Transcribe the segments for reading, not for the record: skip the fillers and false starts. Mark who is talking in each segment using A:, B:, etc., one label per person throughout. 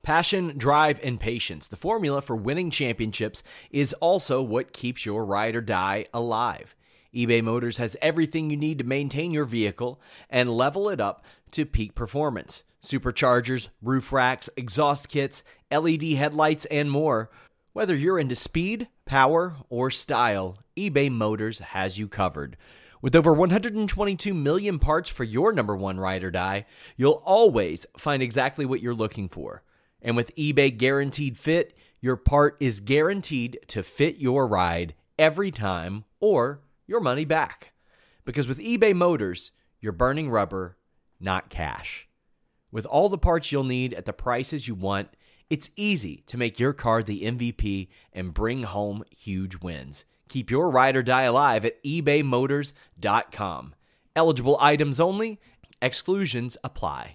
A: Passion, drive, and patience. The formula for winning championships is also what keeps your ride or die alive. eBay Motors has everything you need to maintain your vehicle and level it up to peak performance. Superchargers, roof racks, exhaust kits, LED headlights, and more. Whether you're into speed, power, or style, eBay Motors has you covered. With over 122 million parts for your number one ride or die, you'll always find exactly what you're looking for. And with eBay Guaranteed Fit, your part is guaranteed to fit your ride every time or your money back. Because with eBay Motors, you're burning rubber, not cash. With all the parts you'll need at the prices you want, it's easy to make your car the MVP and bring home huge wins. Keep your ride or die alive at ebaymotors.com. Eligible items only. Exclusions apply.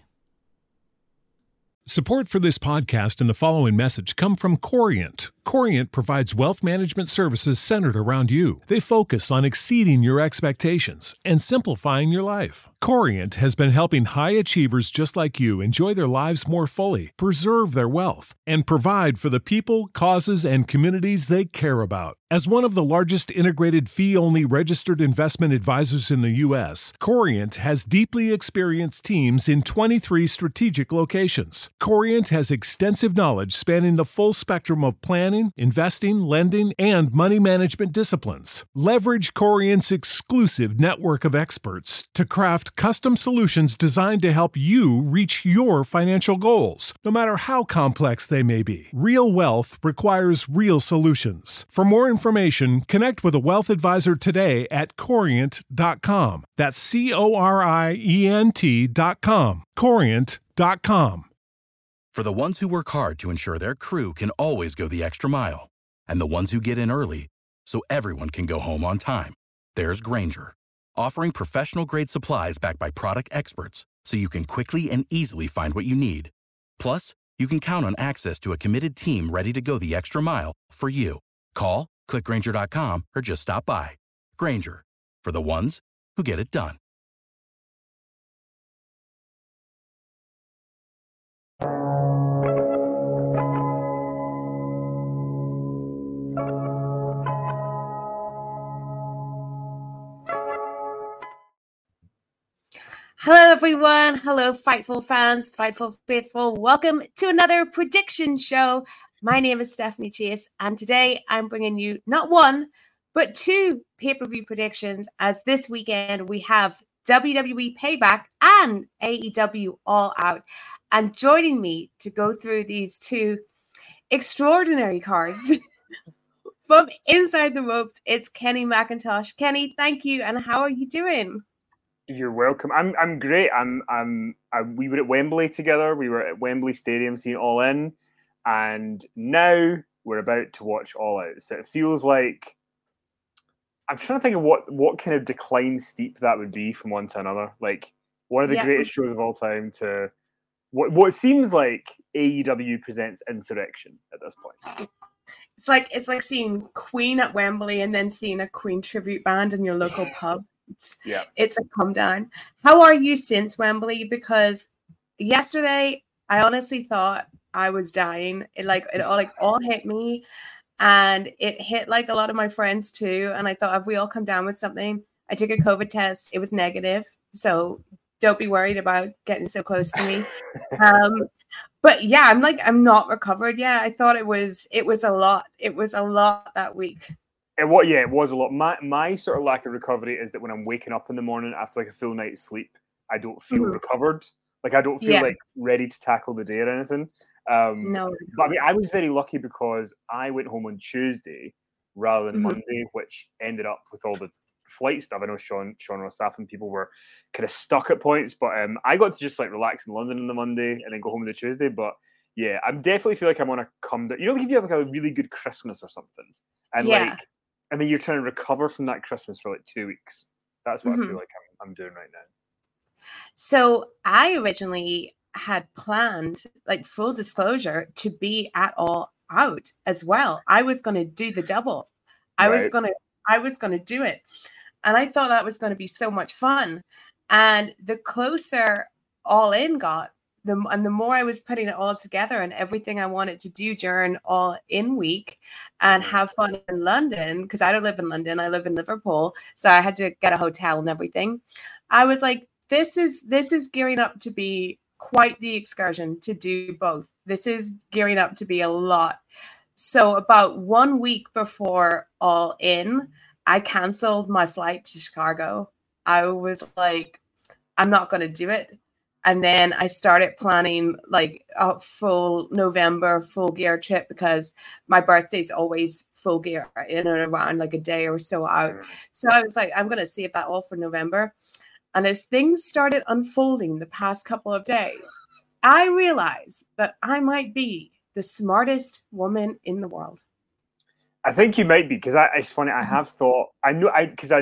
B: Support for this podcast and the following message come from Corient. Corient provides wealth management services centered around you. They focus on exceeding your expectations and simplifying your life. Corient has been helping high achievers just like you enjoy their lives more fully, preserve their wealth, and provide for the people, causes, and communities they care about. As one of the largest integrated fee-only registered investment advisors in the U.S., Corient has deeply experienced teams in 23 strategic locations. Corient has extensive knowledge spanning the full spectrum of planning, investing, lending, and money management disciplines. Leverage Corient's exclusive network of experts to craft custom solutions designed to help you reach your financial goals, no matter how complex they may be. Real wealth requires real solutions. For more information, connect with a wealth advisor today at Corient.com. That's Corient.com. Corient.com.
C: For the ones who work hard to ensure their crew can always go the extra mile, and the ones who get in early so everyone can go home on time, there's Grainger, offering professional-grade supplies backed by product experts so you can quickly and easily find what you need. Plus, you can count on access to a committed team ready to go the extra mile for you. Call, click Grainger.com, or just stop by. Grainger, for the ones who get it done.
D: Hello, everyone. Hello, Fightful fans, Fightful faithful. Welcome to another prediction show. My name is Stephanie Chase, and today I'm bringing you not one, but two pay-per-view predictions, as this weekend we have WWE Payback and AEW All Out. And joining me to go through these two extraordinary cards from inside the ropes, it's Kenny McIntosh. Kenny, thank you, and how are you doing?
E: You're welcome. I'm great. We were at Wembley together. We were at Wembley Stadium seeing All In, and now we're about to watch All Out. So it feels like I'm trying to think of what kind of decline steep that would be from one to another. Like one of the greatest shows of all time to what seems like AEW presents Insurrection at this point.
D: It's like seeing Queen at Wembley and then seeing a Queen tribute band in your local pub. It's a come down. How are you since Wembley? Because yesterday I honestly thought I was dying. It all hit me, and it hit like a lot of my friends too. And I thought, have we all come down with something? I took a COVID test. It was negative, so don't be worried about getting so close to me. But yeah, I'm not recovered yet. I thought it was a lot. It was a lot that week.
E: It was a lot. My sort of lack of recovery is that when I'm waking up in the morning after like a full night's sleep, I don't feel recovered. Like I don't feel like ready to tackle the day or anything.
D: No.
E: But I mean, I was very lucky because I went home on Tuesday rather than Monday, which ended up with all the flight stuff. I know Sean Ross Sapp and people were kind of stuck at points, but I got to just like relax in London on the Monday and then go home on the Tuesday. But yeah, I definitely feel like I'm on a come down. You know, if you have like a really good Christmas or something, and and then you're trying to recover from that Christmas for like 2 weeks. That's what I feel like I'm doing right now.
D: So I originally had planned, like full disclosure, to be at All Out as well. I was going to do the double. I was going to do it. And I thought that was going to be so much fun. And the closer All In got, the more I was putting it all together and everything I wanted to do during All In week and have fun in London, because I don't live in London, I live in Liverpool, so I had to get a hotel and everything. I was like, this is gearing up to be quite the excursion to do both. This is gearing up to be a lot. So about 1 week before All In, I canceled my flight to Chicago. I was like, I'm not going to do it. And then I started planning like a full November full gear trip, because my birthday's always full gear in and around like a day or so out. So I was like, I'm going to save that all for November. And as things started unfolding the past couple of days, I realized that I might be the smartest woman in the world.
E: I think you might be, because it's funny. I have thought, I knew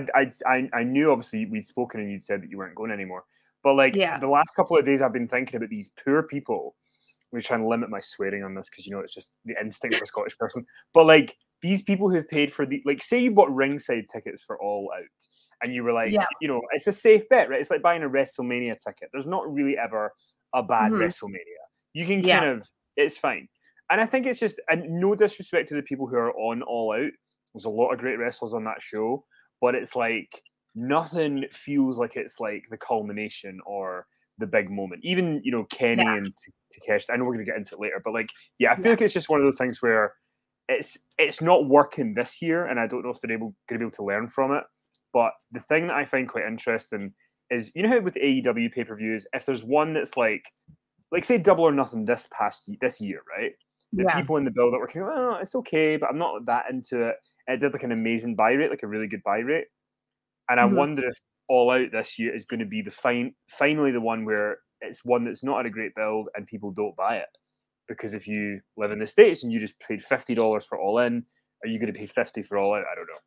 E: obviously we'd spoken and you'd said that you weren't going anymore. But like the last couple of days, I've been thinking about these poor people. We're trying to limit my swearing on this because, you know, it's just the instinct of a Scottish person. But like these people who've paid for like, say you bought ringside tickets for All Out and you were like, you know, it's a safe bet, right? It's like buying a WrestleMania ticket. There's not really ever a bad WrestleMania. You can kind of, it's fine. And I think it's just, and no disrespect to the people who are on All Out. There's a lot of great wrestlers on that show, but it's like, nothing feels like it's like the culmination or the big moment. Even, you know, Kenny and Takeshi, I know we're going to get into it later, but like, I feel like it's just one of those things where it's not working this year, and I don't know if they're going to be able to learn from it. But the thing that I find quite interesting is, you know how with AEW pay-per-views, if there's one that's like say Double or Nothing this year, right? The people in the build that were kind of, oh, it's okay, but I'm not that into it. And it did like an amazing buy rate, like a really good buy rate. And I wonder if All Out this year is going to be finally the one where it's one that's not at a great build and people don't buy it. Because if you live in the States and you just paid $50 for All In, are you going to pay $50 for All Out? I don't know.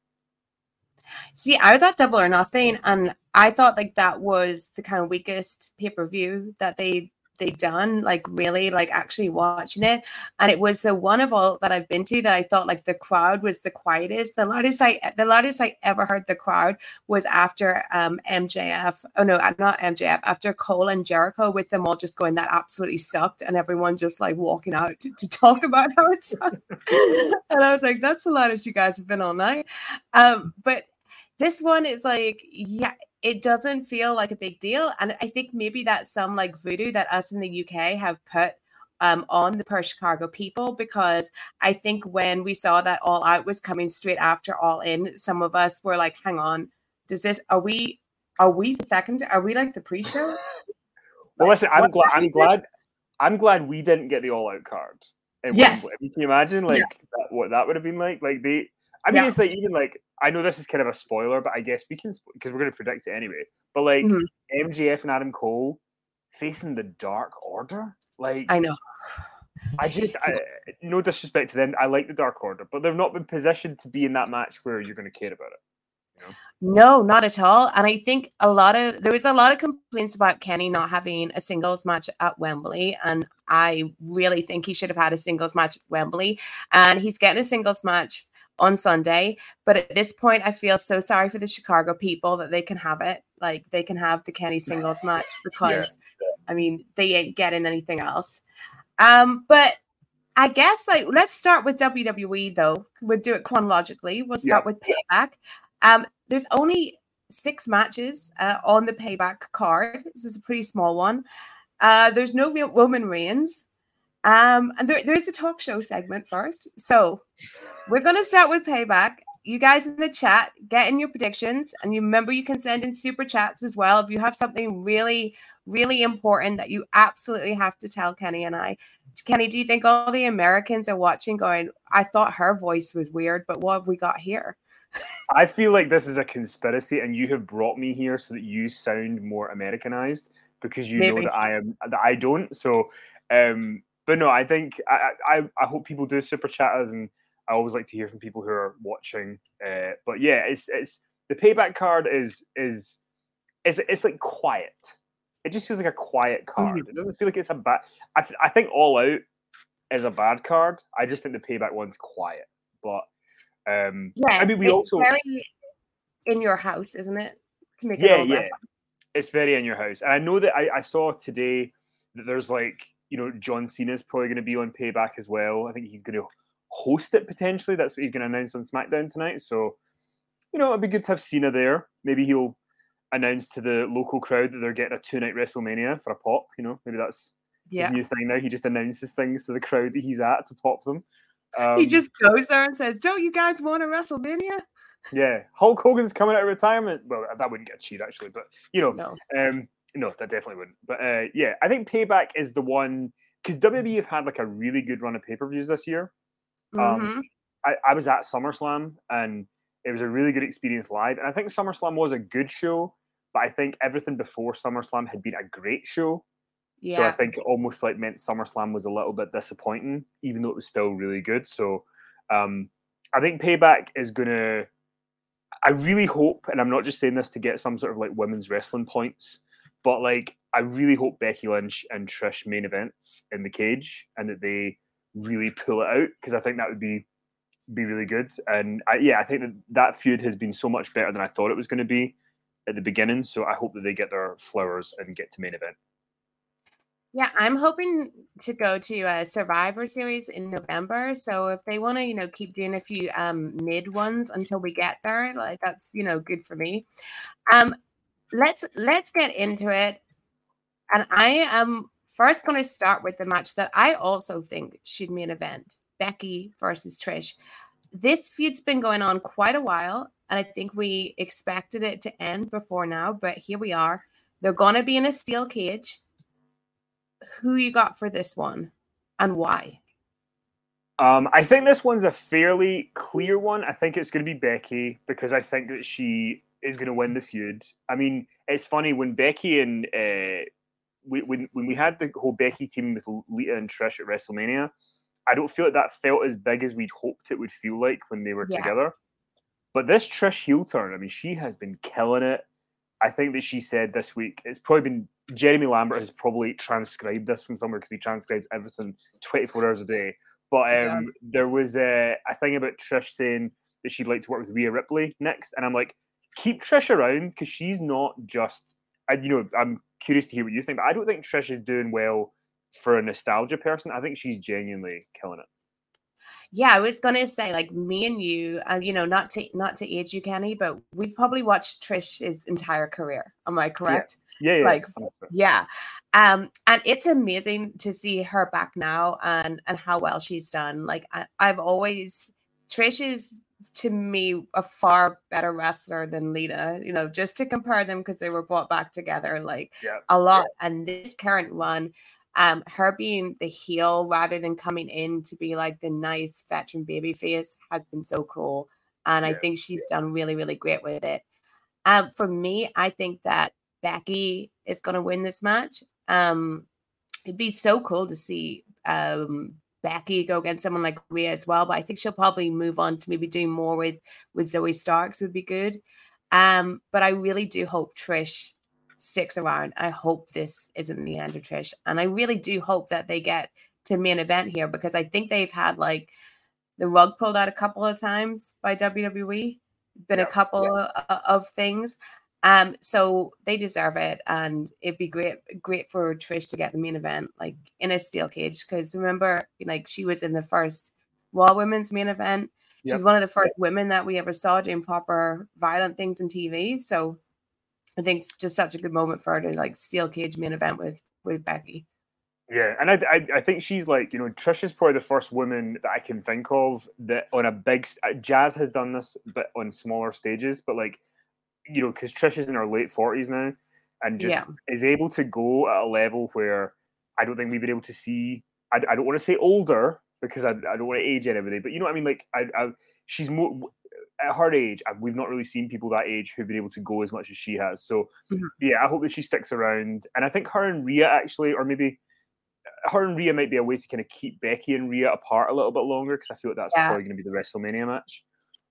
D: See, I was at Double or Nothing, and I thought like that was the kind of weakest pay-per-view that they'd done, like really like actually watching it. And it was the one of all that I've been to that I thought like the crowd was the quietest. The loudest I ever heard the crowd was after MJF. Oh no, not MJF, after Cole and Jericho, with them all just going, that absolutely sucked, and everyone just like walking out to talk about how it sucked. And I was like, that's the loudest you guys have been all night. But this one is like, it doesn't feel like a big deal. And I think maybe that's some like voodoo that us in the UK have put on the per Chicago people, because I think when we saw that All Out was coming straight after All In, some of us were like, hang on, are we the second? Are we like the pre-show?
E: Well, listen, I'm glad we didn't get the All Out card.
D: Yes.
E: Can you imagine what that would have been like? Like it's like, even like, I know this is kind of a spoiler, but I guess we can, because we're going to predict it anyway. But like MJF and Adam Cole facing the Dark Order, like,
D: I know.
E: No disrespect to them, I like the Dark Order, but they've not been positioned to be in that match where you're going to care about it. You know?
D: No, not at all. And I think there was a lot of complaints about Kenny not having a singles match at Wembley. And I really think he should have had a singles match at Wembley. And he's getting a singles match on Sunday. But at this point, I feel so sorry for the Chicago people that they can have it. Like, they can have the Kenny singles match, because I mean, they ain't getting anything else. But I guess, like, let's start with WWE though. We'll do it chronologically. We'll start with Payback. There's only 6 matches on the Payback card. This is a pretty small one. There's no Roman Reigns. And there's a talk show segment first. So we're going to start with Payback. You guys in the chat, get in your predictions. And you remember, you can send in super chats as well if you have something really, really important that you absolutely have to tell Kenny and I. Kenny, do you think all the Americans are watching going, I thought her voice was weird, but what have we got here?
E: I feel like this is a conspiracy, and you have brought me here so that you sound more Americanized, because you know that I don't. So, but no, I think I hope people do super chat us, and I always like to hear from people who are watching. But yeah, it's the Payback card is like quiet. It just feels like a quiet card. It doesn't feel like it's a bad. I think All Out is a bad card. I just think the Payback one's quiet. But I mean, we also
D: very in your house, isn't it? To make
E: it it's very in your house. And I know that I saw today There's like, John Cena's probably going to be on Payback as well. I think he's going to host it potentially. That's what he's going to announce on SmackDown tonight. So, it'd be good to have Cena there. Maybe he'll announce to the local crowd that they're getting a 2-night WrestleMania for a pop. Maybe that's his new thing now. He just announces things to the crowd that he's at to pop them.
D: He just goes there and says, "Don't you guys want a WrestleMania?"
E: Yeah, Hulk Hogan's coming out of retirement. Well, that wouldn't get a cheer actually, but
D: no.
E: No, that definitely wouldn't. But yeah, I think Payback is the one, because WWE have had like a really good run of pay-per-views this year. I was at SummerSlam and it was a really good experience live. And I think SummerSlam was a good show, but I think everything before SummerSlam had been a great show. Yeah. So I think it almost like meant SummerSlam was a little bit disappointing, even though it was still really good. So I think Payback is going to, I really hope, and I'm not just saying this to get some sort of like women's wrestling points, but like I really hope Becky Lynch and Trish main events in the cage and that they really pull it out, because I think that would be really good. And I think that feud has been so much better than I thought it was going to be at the beginning. So I hope that they get their flowers and get to main event.
D: Yeah, I'm hoping to go to a Survivor Series in November. So if they want to, keep doing a few mid ones until we get there, like that's, good for me. Let's get into it. And I am first going to start with the match that I also think should main event: Becky versus Trish. This feud's been going on quite a while, and I think we expected it to end before now, but here we are. They're going to be in a steel cage. Who you got for this one and why?
E: I think this one's a fairly clear one. I think it's going to be Becky, because I think that she is going to win the feud. I mean, it's funny when Becky and when we had the whole Becky team with Lita and Trish at WrestleMania, I don't feel like that felt as big as we'd hoped it would feel like when they were together. But this Trish heel turn, I mean, she has been killing it. I think that she said this week, it's probably been, Jeremy Lambert has probably transcribed this from somewhere, because he transcribes everything 24 hours a day. But there was a thing about Trish saying that she'd like to work with Rhea Ripley next. And I'm like, keep Trish around, because she's not just, I'm curious to hear what you think, but I don't think Trish is doing well for a nostalgia person. I think she's genuinely killing it.
D: Yeah, I was gonna say, like, me and you, not to age you, Kenny, but we've probably watched Trish's entire career. Am I correct?
E: Yeah.
D: Like, 100%. Yeah. And it's amazing to see her back now and how well she's done. Like, Trish is, to me, a far better wrestler than Lita, just to compare them, because they were brought back together a lot. Yeah. And this current one, her being the heel rather than coming in to be like the nice veteran baby face has been so cool. And I think she's done really, really great with it. For me, I think that Becky is going to win this match. It'd be so cool to see Becky go against someone like Rhea as well, but I think she'll probably move on to maybe doing more with Zoe Starks would be good. But I really do hope Trish sticks around. I hope this isn't the end of Trish, and I really do hope that they get to main event here, because I think they've had like the rug pulled out a couple of times by WWE. Been a couple of things, so they deserve it, and it'd be great for Trish to get the main event like in a steel cage, because remember, like, she was in the first Raw Women's main event. She's one of the first women that we ever saw doing proper violent things in TV, so I think it's just such a good moment for her to like steel cage main event with Becky.
E: Yeah, and I think she's like, Trish is probably the first woman that I can think of that on a big, Jazz has done this, but on smaller stages, but like, because Trish is in her late 40s now and just is able to go at a level where I don't think we've been able to see, I don't want to say older, because I don't want to age anybody, but you know what I mean? Like, she's more, at her age, we've not really seen people that age who've been able to go as much as she has. So, I hope that she sticks around. And I think her and Rhea actually, or maybe her and Rhea might be a way to kind of keep Becky and Rhea apart a little bit longer, because I feel like that's probably going to be the WrestleMania match.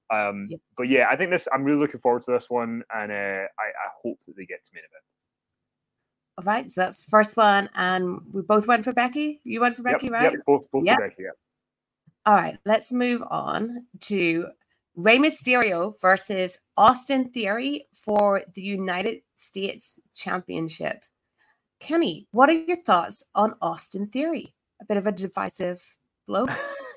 E: But I think I'm really looking forward to this one, and I hope that they get to main event.
D: All right, so that's the first one, and we both went for Becky. You went for Becky, right?
E: Yep, both for Becky,
D: All right, let's move on to Rey Mysterio versus Austin Theory for the United States Championship. Kenny, what are your thoughts on Austin Theory? A bit of a divisive bloke.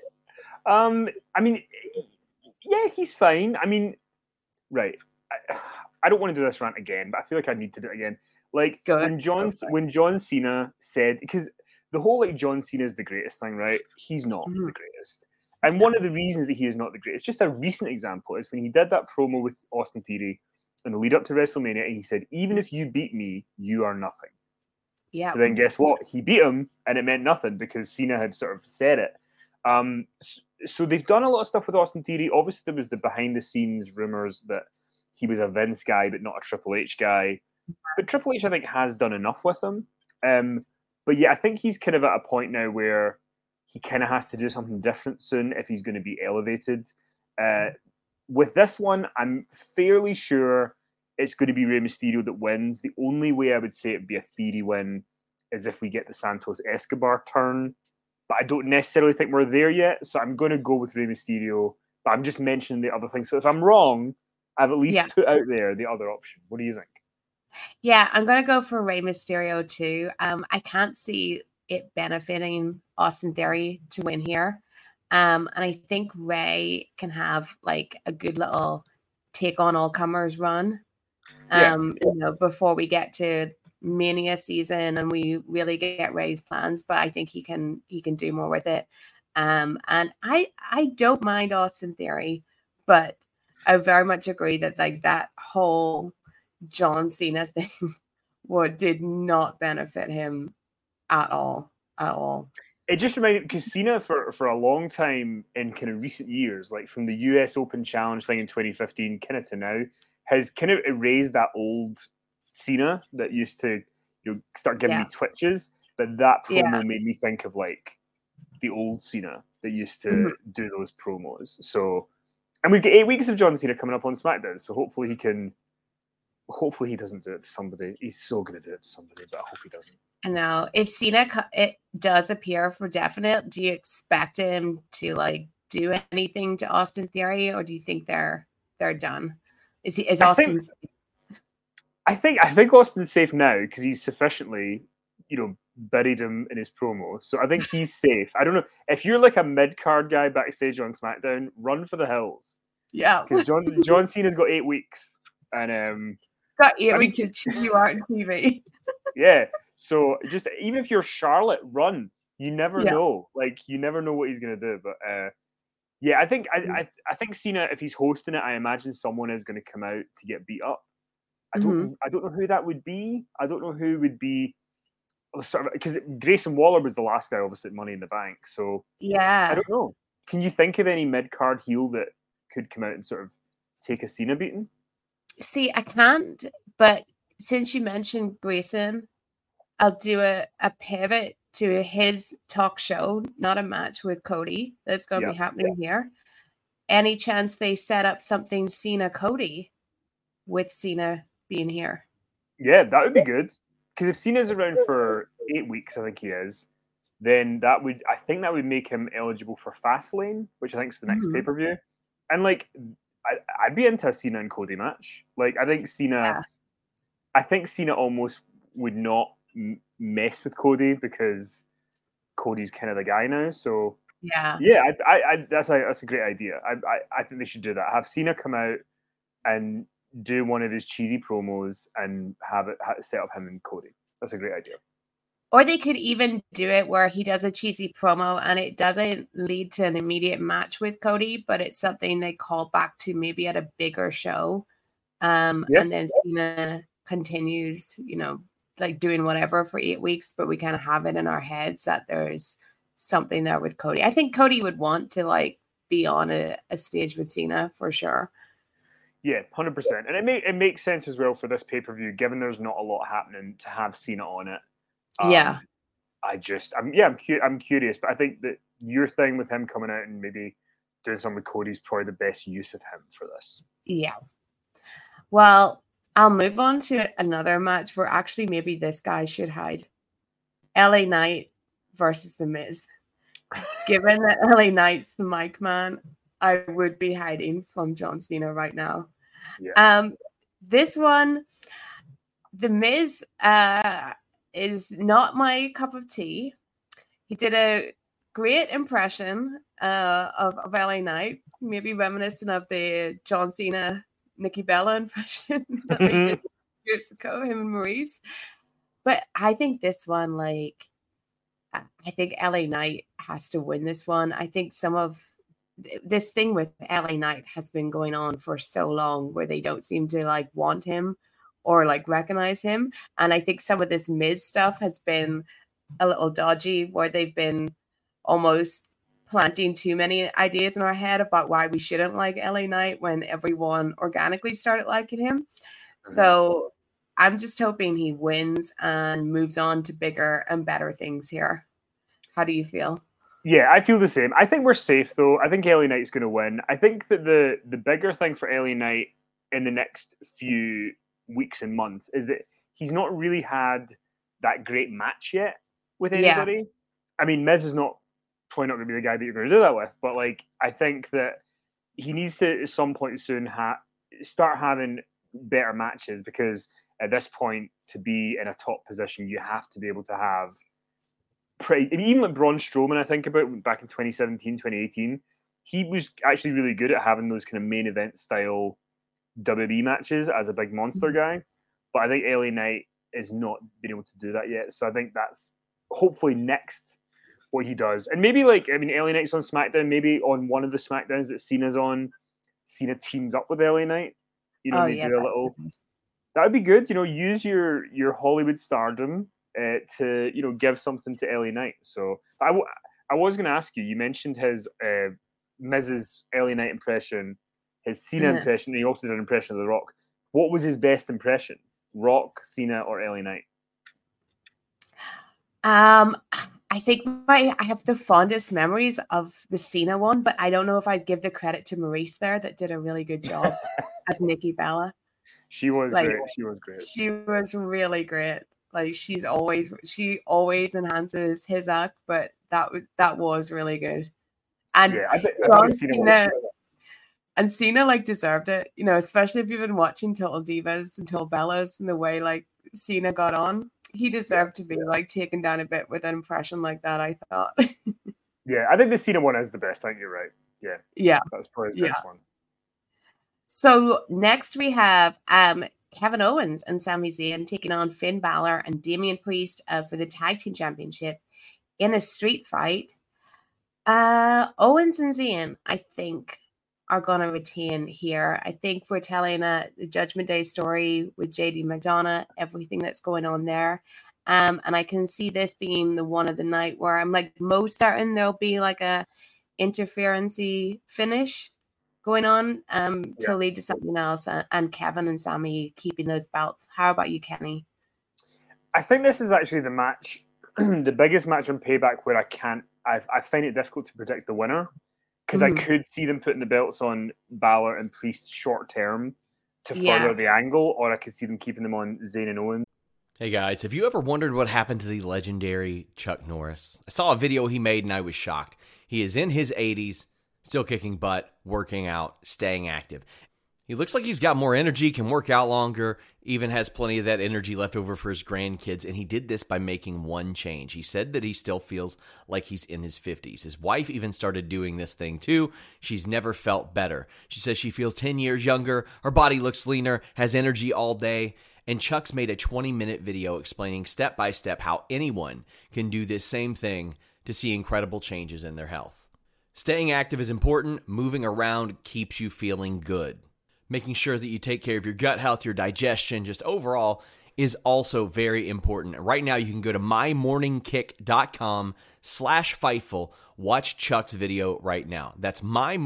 E: I mean, yeah, he's fine. I mean, right. I don't want to do this rant again, but I feel like I need to do it again. Like when John Cena said, because the whole like John Cena is the greatest thing, right? He's not the greatest. And one of the reasons that he is not the greatest, just a recent example, is when he did that promo with Austin Theory in the lead up to WrestleMania, and he said, even if you beat me, you are nothing. Yeah. So then guess what? He beat him, and it meant nothing because Cena had sort of said it. So they've done a lot of stuff with Austin Theory. Obviously, there was the behind-the-scenes rumors that he was a Vince guy, but not a Triple H guy. But Triple H, I think, has done enough with him. But yeah, I think he's kind of at a point now where he kind of has to do something different soon if he's going to be elevated. With this one, I'm fairly sure it's going to be Rey Mysterio that wins. The only way I would say it would be a Theory win is if we get the Santos Escobar turn. But I don't necessarily think we're there yet. So I'm going to go with Rey Mysterio. But I'm just mentioning the other thing. So if I'm wrong, I've at least put out there the other option. What do you think?
D: Yeah, I'm going to go for Rey Mysterio too. I can't see it benefiting Austin Theory to win here. And I think Rey can have like a good little take on all comers run. Before we get to Mania season and we really get Rey's plans, but I think he can do more with it. And I don't mind Austin Theory, but I very much agree that like that whole John Cena thing did not benefit him at all.
E: It just reminded me, because Cena for a long time in kind of recent years, like from the US Open Challenge thing in 2015 kind of to now, has kind of erased that old Cena that used to start giving me twitches. But that promo made me think of like the old Cena that used to do those promos. So, and we've got 8 weeks of John Cena coming up on SmackDown, so hopefully he doesn't do it to somebody. He's so going to do it to somebody, but I hope he doesn't.
D: I know. If Cena it does appear for definite, do you expect him to like do anything to Austin Theory, or do you think they're done? Is Austin?
E: I think Austin's safe now because he's sufficiently, buried him in his promo. So I think he's safe. I don't know if you're like a mid card guy backstage on SmackDown, run for the hills.
D: Yeah,
E: because John Cena's got 8 weeks, and
D: got 8 weeks to chew you out on TV.
E: Yeah. So just even if you're Charlotte, run. You never know. Like you never know what he's gonna do. But I think I think Cena, if he's hosting it, I imagine someone is gonna come out to get beat up. I don't know who that would be. I don't know who would be sort of, because Grayson Waller was the last guy obviously at Money in the Bank. So I don't know. Can you think of any mid card heel that could come out and sort of take a Cena beating?
D: See, I can't, but since you mentioned Grayson, I'll do a pivot to his talk show, not a match with Cody that's going to be happening here. Any chance they set up something Cena Cody with Cena being here?
E: Yeah, that would be good. Because if Cena's around for 8 weeks, I think he is, then I think that would make him eligible for Fastlane, which I think is the next pay-per-view. And like, I'd be into a Cena and Cody match. Like, I think Cena almost would not mess with Cody because Cody's kind of the guy now. So that's a great idea. I think they should do that. Have Cena come out and do one of his cheesy promos and have it set up him and Cody. That's a great idea.
D: Or they could even do it where he does a cheesy promo and it doesn't lead to an immediate match with Cody, but it's something they call back to maybe at a bigger show. And then Cena continues, like doing whatever for 8 weeks, but we kind of have it in our heads that there's something there with Cody. I think Cody would want to like be on a stage with Cena for sure.
E: Yeah, 100%. And it makes sense as well for this pay-per-view, given there's not a lot happening, to have Cena on it. I'm curious, but I think that your thing with him coming out and maybe doing something with Cody is probably the best use of him for this.
D: Yeah. Well, I'll move on to another match where actually maybe this guy should hide. LA Knight versus The Miz. Given that LA Knight's the mic man, I would be hiding from John Cena right now. Yeah. This one, The Miz, is not my cup of tea. He did a great impression of LA Knight, maybe reminiscent of the John Cena, Nikki Bella impression that they did years ago, him and Maurice. But I think this one, like, I think LA Knight has to win this one. I think some of this thing with LA Knight has been going on for so long where they don't seem to like want him or like recognize him. And I think some of this Miz stuff has been a little dodgy, where they've been almost planting too many ideas in our head about why we shouldn't like LA Knight when everyone organically started liking him. So I'm just hoping he wins and moves on to bigger and better things here. How do you feel?
E: Yeah, I feel the same. I think we're safe, though. I think LA Knight's going to win. I think that the bigger thing for LA Knight in the next few weeks and months is that he's not really had that great match yet with anybody. Yeah. I mean, Miz is probably not going to be the guy that you're going to do that with, but like, I think that he needs to at some point soon start having better matches, because at this point, to be in a top position, you have to be able to have even like Braun Strowman, I think about back in 2017, 2018, he was actually really good at having those kind of main event style WWE matches as a big monster guy. But I think LA Knight is not been able to do that yet. So I think that's hopefully next what he does. And maybe like, I mean, LA Knight's on SmackDown, maybe on one of the SmackDowns that Cena's on, Cena teams up with LA Knight. You know, they do a little. That would be good. You know, use your Hollywood stardom to, you know, give something to LA Knight. So I was going to ask you. You mentioned his Miz's LA Knight impression, his Cena impression, and he also did an impression of The Rock. What was his best impression? Rock, Cena, or LA Knight?
D: I think I have the fondest memories of the Cena one, but I don't know if I'd give the credit to Maurice there, that did a really good job as Nikki Bella.
E: She was great. She was great.
D: She was really great. Like she always enhances his act, but that was really good. And John Cena and Cena like deserved it, you know, especially if you've been watching Total Divas and Total Bellas and the way like Cena got on. He deserved to be like taken down a bit with an impression like that, I thought.
E: Yeah, I think the Cena one is the best. I think you're right. Yeah. That's probably the best one.
D: So next we have Kevin Owens and Sami Zayn taking on Finn Balor and Damian Priest for the Tag Team Championship in a street fight. Owens and Zayn, I think, are going to retain here. I think we're telling the Judgment Day story with JD McDonough, everything that's going on there. And I can see this being the one of the night where I'm like most certain there'll be like a interference-y finish going on to lead to something else, and Kevin and Sami keeping those belts. How about you, Kenny?
E: I think this is actually the match, the biggest match on Payback where I find it difficult to predict the winner, because I could see them putting the belts on Balor and Priest short term to further the angle, or I could see them keeping them on Zayn and Owens.
A: Hey guys, have you ever wondered what happened to the legendary Chuck Norris? I saw a video he made and I was shocked. He is in his 80s, still kicking butt, working out, staying active. He looks like he's got more energy, can work out longer, even has plenty of that energy left over for his grandkids, and he did this by making one change. He said that he still feels like he's in his 50s. His wife even started doing this thing too. She's never felt better. She says she feels 10 years younger, her body looks leaner, has energy all day, and Chuck's made a 20-minute video explaining step by step how anyone can do this same thing to see incredible changes in their health. Staying active is important. Moving around keeps you feeling good. Making sure that you take care of your gut health, your digestion, just overall is also very important. Right now, you can go to mymorningkick.com/Fightful. Watch Chuck's video right now. That's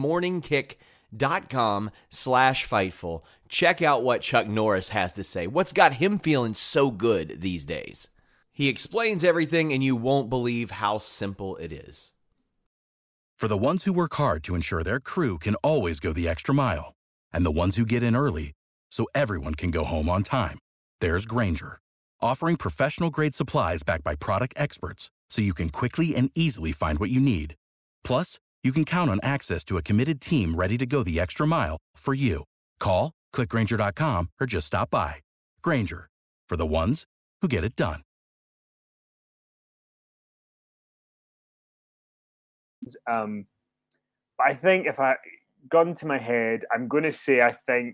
A: mymorningkick.com/Fightful. Check out what Chuck Norris has to say. What's got him feeling so good these days? He explains everything, and you won't believe how simple it is.
C: For the ones who work hard to ensure their crew can always go the extra mile, and the ones who get in early so everyone can go home on time, there's Grainger, offering professional-grade supplies backed by product experts so you can quickly and easily find what you need. Plus, you can count on access to a committed team ready to go the extra mile for you. Call, click Grainger.com, or just stop by. Grainger, for the ones who get it done.
E: But I think if I gun to my head, I'm going to say I think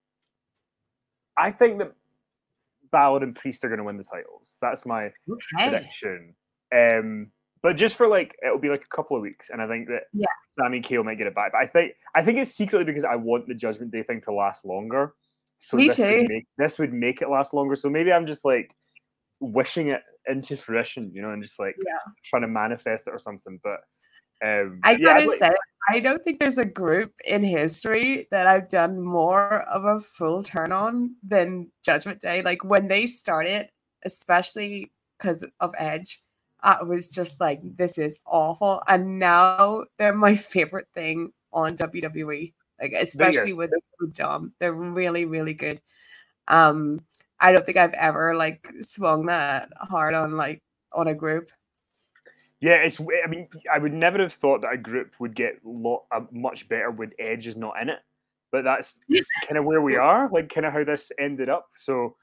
E: that Balor and Priest are going to win the titles. That's my prediction. But just for it'll be a couple of weeks, and I think that Sami and KO might get it back. But I think it's secretly because I want the Judgment Day thing to last longer. So this would make it last longer. So maybe I'm just wishing it into fruition, and just trying to manifest it or something. But
D: I gotta say, I don't think there's a group in history that I've done more of a full turn on than Judgment Day. Like when they started, especially because of Edge, I was just like, this is awful. And now they're my favorite thing on WWE. Especially with Dom. They're really, really good. I don't think I've ever swung that hard on a group.
E: Yeah, I would never have thought that a group would get much better with Edge is not in it, but that's kind of where we are, kind of how this ended up. So,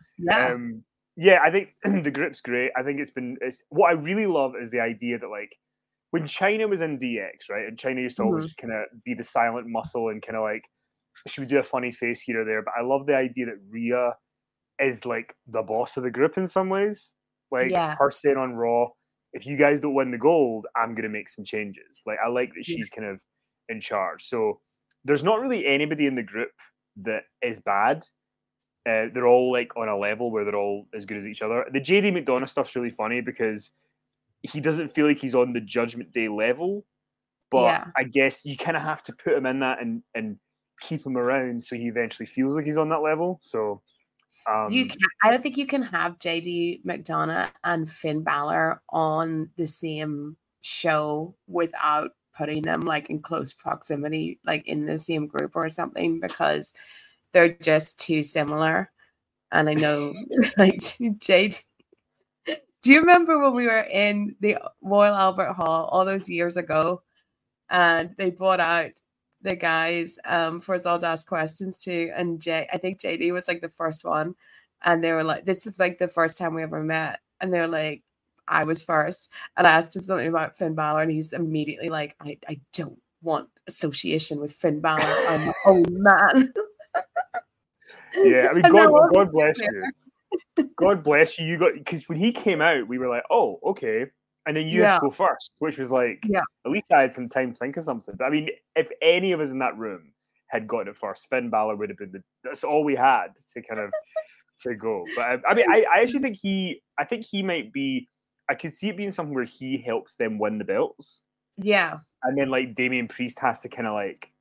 E: I think the group's great. I think it's what I really love is the idea that when China was in DX, right, and China used to always just kind of be the silent muscle and kind of she would do a funny face here or there, but I love the idea that Rhea is the boss of the group in some ways, her saying on Raw, if you guys don't win the gold, I'm going to make some changes. I like that she's kind of in charge. So there's not really anybody in the group that is bad. They're all on a level where they're all as good as each other. The JD McDonough stuff's really funny because he doesn't feel like he's on the Judgment Day level. But I guess you kind of have to put him in that and keep him around so he eventually feels like he's on that level. So...
D: I don't think you can have JD McDonough and Finn Balor on the same show without putting them in close proximity, in the same group or something, because they're just too similar. And I know, JD. Do you remember when we were in the Royal Albert Hall all those years ago, and they brought out the guys for us all to ask questions to, and I think JD was the first one, and they were like, this is the first time we ever met, and they were like, I was first, and I asked him something about Finn Balor, and he's immediately like, I don't want association with Finn Balor. I'm my own man.
E: Yeah, God bless you. God bless you. You got, because when he came out, we were like, oh, okay. And then you had to go first, which was at least I had some time to think of something. But if any of us in that room had gotten it first, Finn Balor would have been that's all we had to kind of to go. But I actually think I think he might be, I could see it being something where he helps them win the belts.
D: Yeah.
E: And then Damian Priest has to kind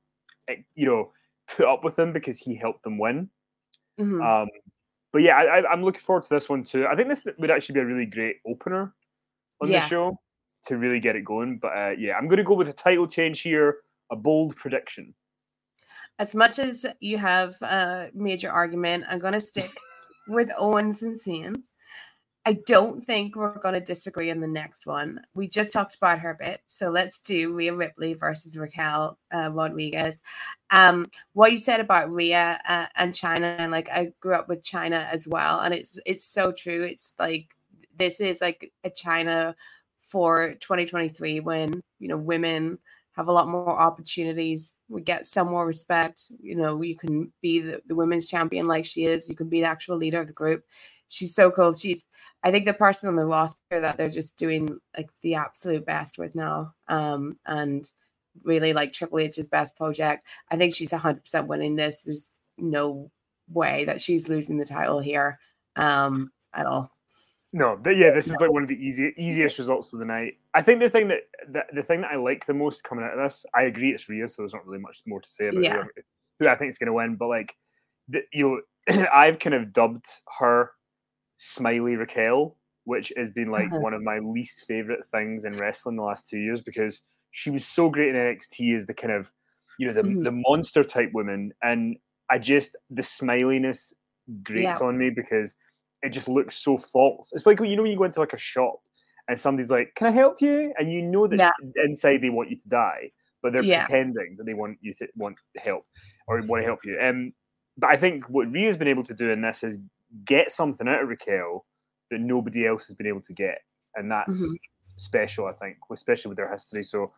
E: of put up with him because he helped them win. Mm-hmm. But yeah, I'm looking forward to this one too. I think this would actually be a really great opener on the show to really get it going. But I'm going to go with a title change here, a bold prediction.
D: As much as you have a major argument, I'm going to stick with Owens and Zayn. I don't think we're going to disagree in the next one. We just talked about her a bit, so let's do Rhea Ripley versus Raquel Rodriguez. What you said about Rhea and China, and I grew up with China as well, and it's so true. It's this is a China for 2023 when women have a lot more opportunities. We get some more respect. You can be the women's champion like she is. You can be the actual leader of the group. She's so cool. I think the person on the roster that they're just doing the absolute best with now. And really Triple H's best project. I think she's 100% winning this. There's no way that she's losing the title here at all.
E: No, but this is one of the easiest results of the night. I think the thing that I like the most coming out of this, I agree it's Rhea, so there's not really much more to say about who I think is going to win. But I've kind of dubbed her Smiley Raquel, which has been one of my least favorite things in wrestling the last 2 years, because she was so great in NXT as the kind of the monster type woman, and the smiliness grates on me because it just looks so false. It's when you go into a shop and somebody's like, "Can I help you?" and that inside they want you to die, but they're pretending that they want help or want to help you. But I think what Rhea's been able to do in this is get something out of Raquel that nobody else has been able to get, and that's special. I think, especially with their history. So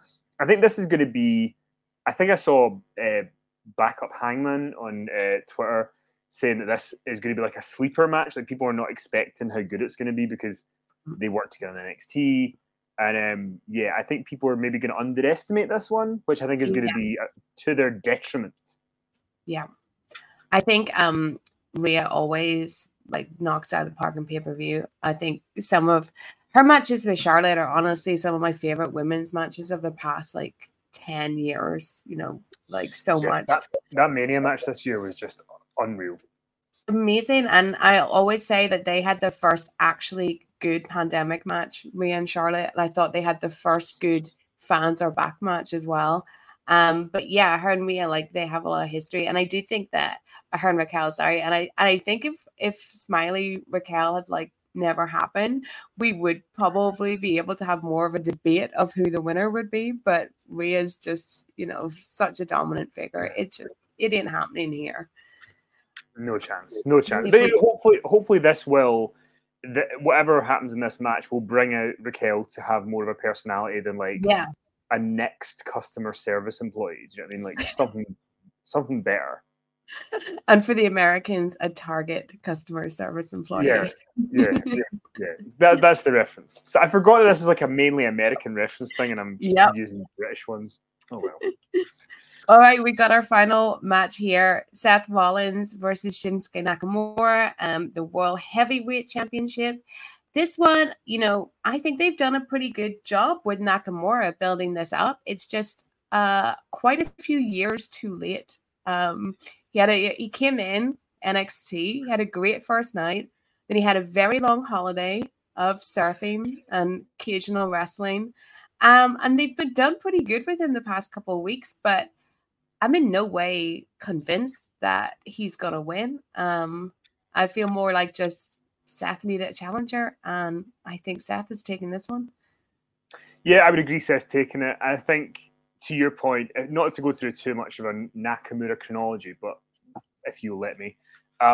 E: I think this is going to be. I think I saw Backup Hangman on Twitter saying that this is going to be like a sleeper match. Like people are not expecting how good it's going to be because they work together in NXT. And I think people are maybe going to underestimate this one, which I think is going to be to their detriment.
D: Yeah, I think Rhea always like knocks out of the park in pay-per-view. I think some of her matches with Charlotte are honestly some of my favorite women's matches of the past like 10 years. You know, like so much.
E: That Mania match this year was just unreal.
D: Amazing. And I always say that they had the first actually good pandemic match, Rhea and Charlotte. And I thought they had the first good fans are back match as well. But yeah, her and Rhea, like they have a lot of history. And I do think that her and Raquel, sorry. And I think if Smiley Raquel had like never happened, we would probably be able to have more of a debate of who the winner would be. But Rhea's just, you know, such a dominant figure. It ain't happening here.
E: No chance. But hopefully this will, whatever happens in this match will bring out Raquel to have more of a personality than like a next customer service employee. Do you know what I mean? Like something better.
D: And for the Americans, a Target customer service employee.
E: Yeah. That's the reference. So I forgot that this is like a mainly American reference thing, and I'm just using British ones. Oh well.
D: All right, we got our final match here. Seth Rollins versus Shinsuke Nakamura, the World Heavyweight Championship. This one, you know, I think they've done a pretty good job with Nakamura building this up. It's just quite a few years too late. He came in NXT, he had a great first night, then he had a very long holiday of surfing and occasional wrestling. And they've been done pretty good with him the past couple of weeks, but I'm in no way convinced that he's going to win. I feel more like just Seth needed a challenger, and I think Seth is taking this one.
E: Yeah, I would agree Seth's taking it. I think, to your point, not to go through too much of a Nakamura chronology, but if you'll let me.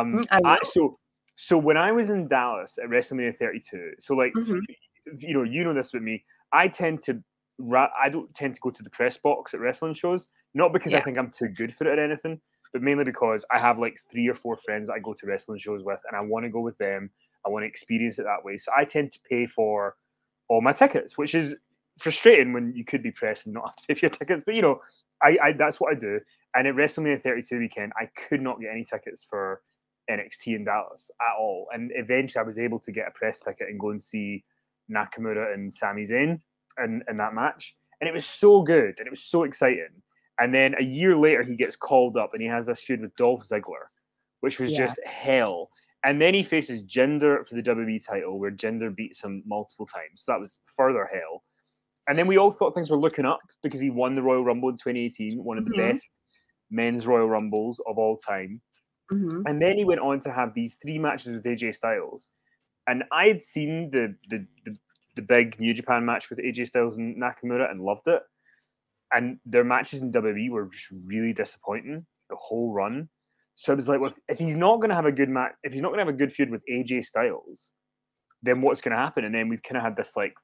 E: So when I was in Dallas at WrestleMania 32, so like, you know this with me, I don't tend to go to the press box at wrestling shows, not because I think I'm too good for it or anything, but mainly because I have like 3 or 4 friends that I go to wrestling shows with, and I want to go with them. I want to experience it that way. So I tend to pay for all my tickets, which is frustrating when you could be pressed and not have to pay for your tickets. But, you know, I that's what I do. And at WrestleMania 32 weekend, I could not get any tickets for NXT in Dallas at all. And eventually I was able to get a press ticket and go and see Nakamura and Sami Zayn in that match. And it was so good and it was so exciting. And then a year later, he gets called up and he has this feud with Dolph Ziggler, which was just hell. And then he faces Jinder for the WWE title, where Jinder beats him multiple times. So that was further hell. And then we all thought things were looking up because he won the Royal Rumble in 2018, one of the best men's Royal Rumbles of all time. And then he went on to have these 3 matches with AJ Styles. And I had seen the big New Japan match with AJ Styles and Nakamura and loved it. And their matches in WWE were just really disappointing the whole run. So I was like, well, if he's not going to have a good match, if he's not going to have a good feud with AJ Styles, then what's going to happen? And then we've kind of had this like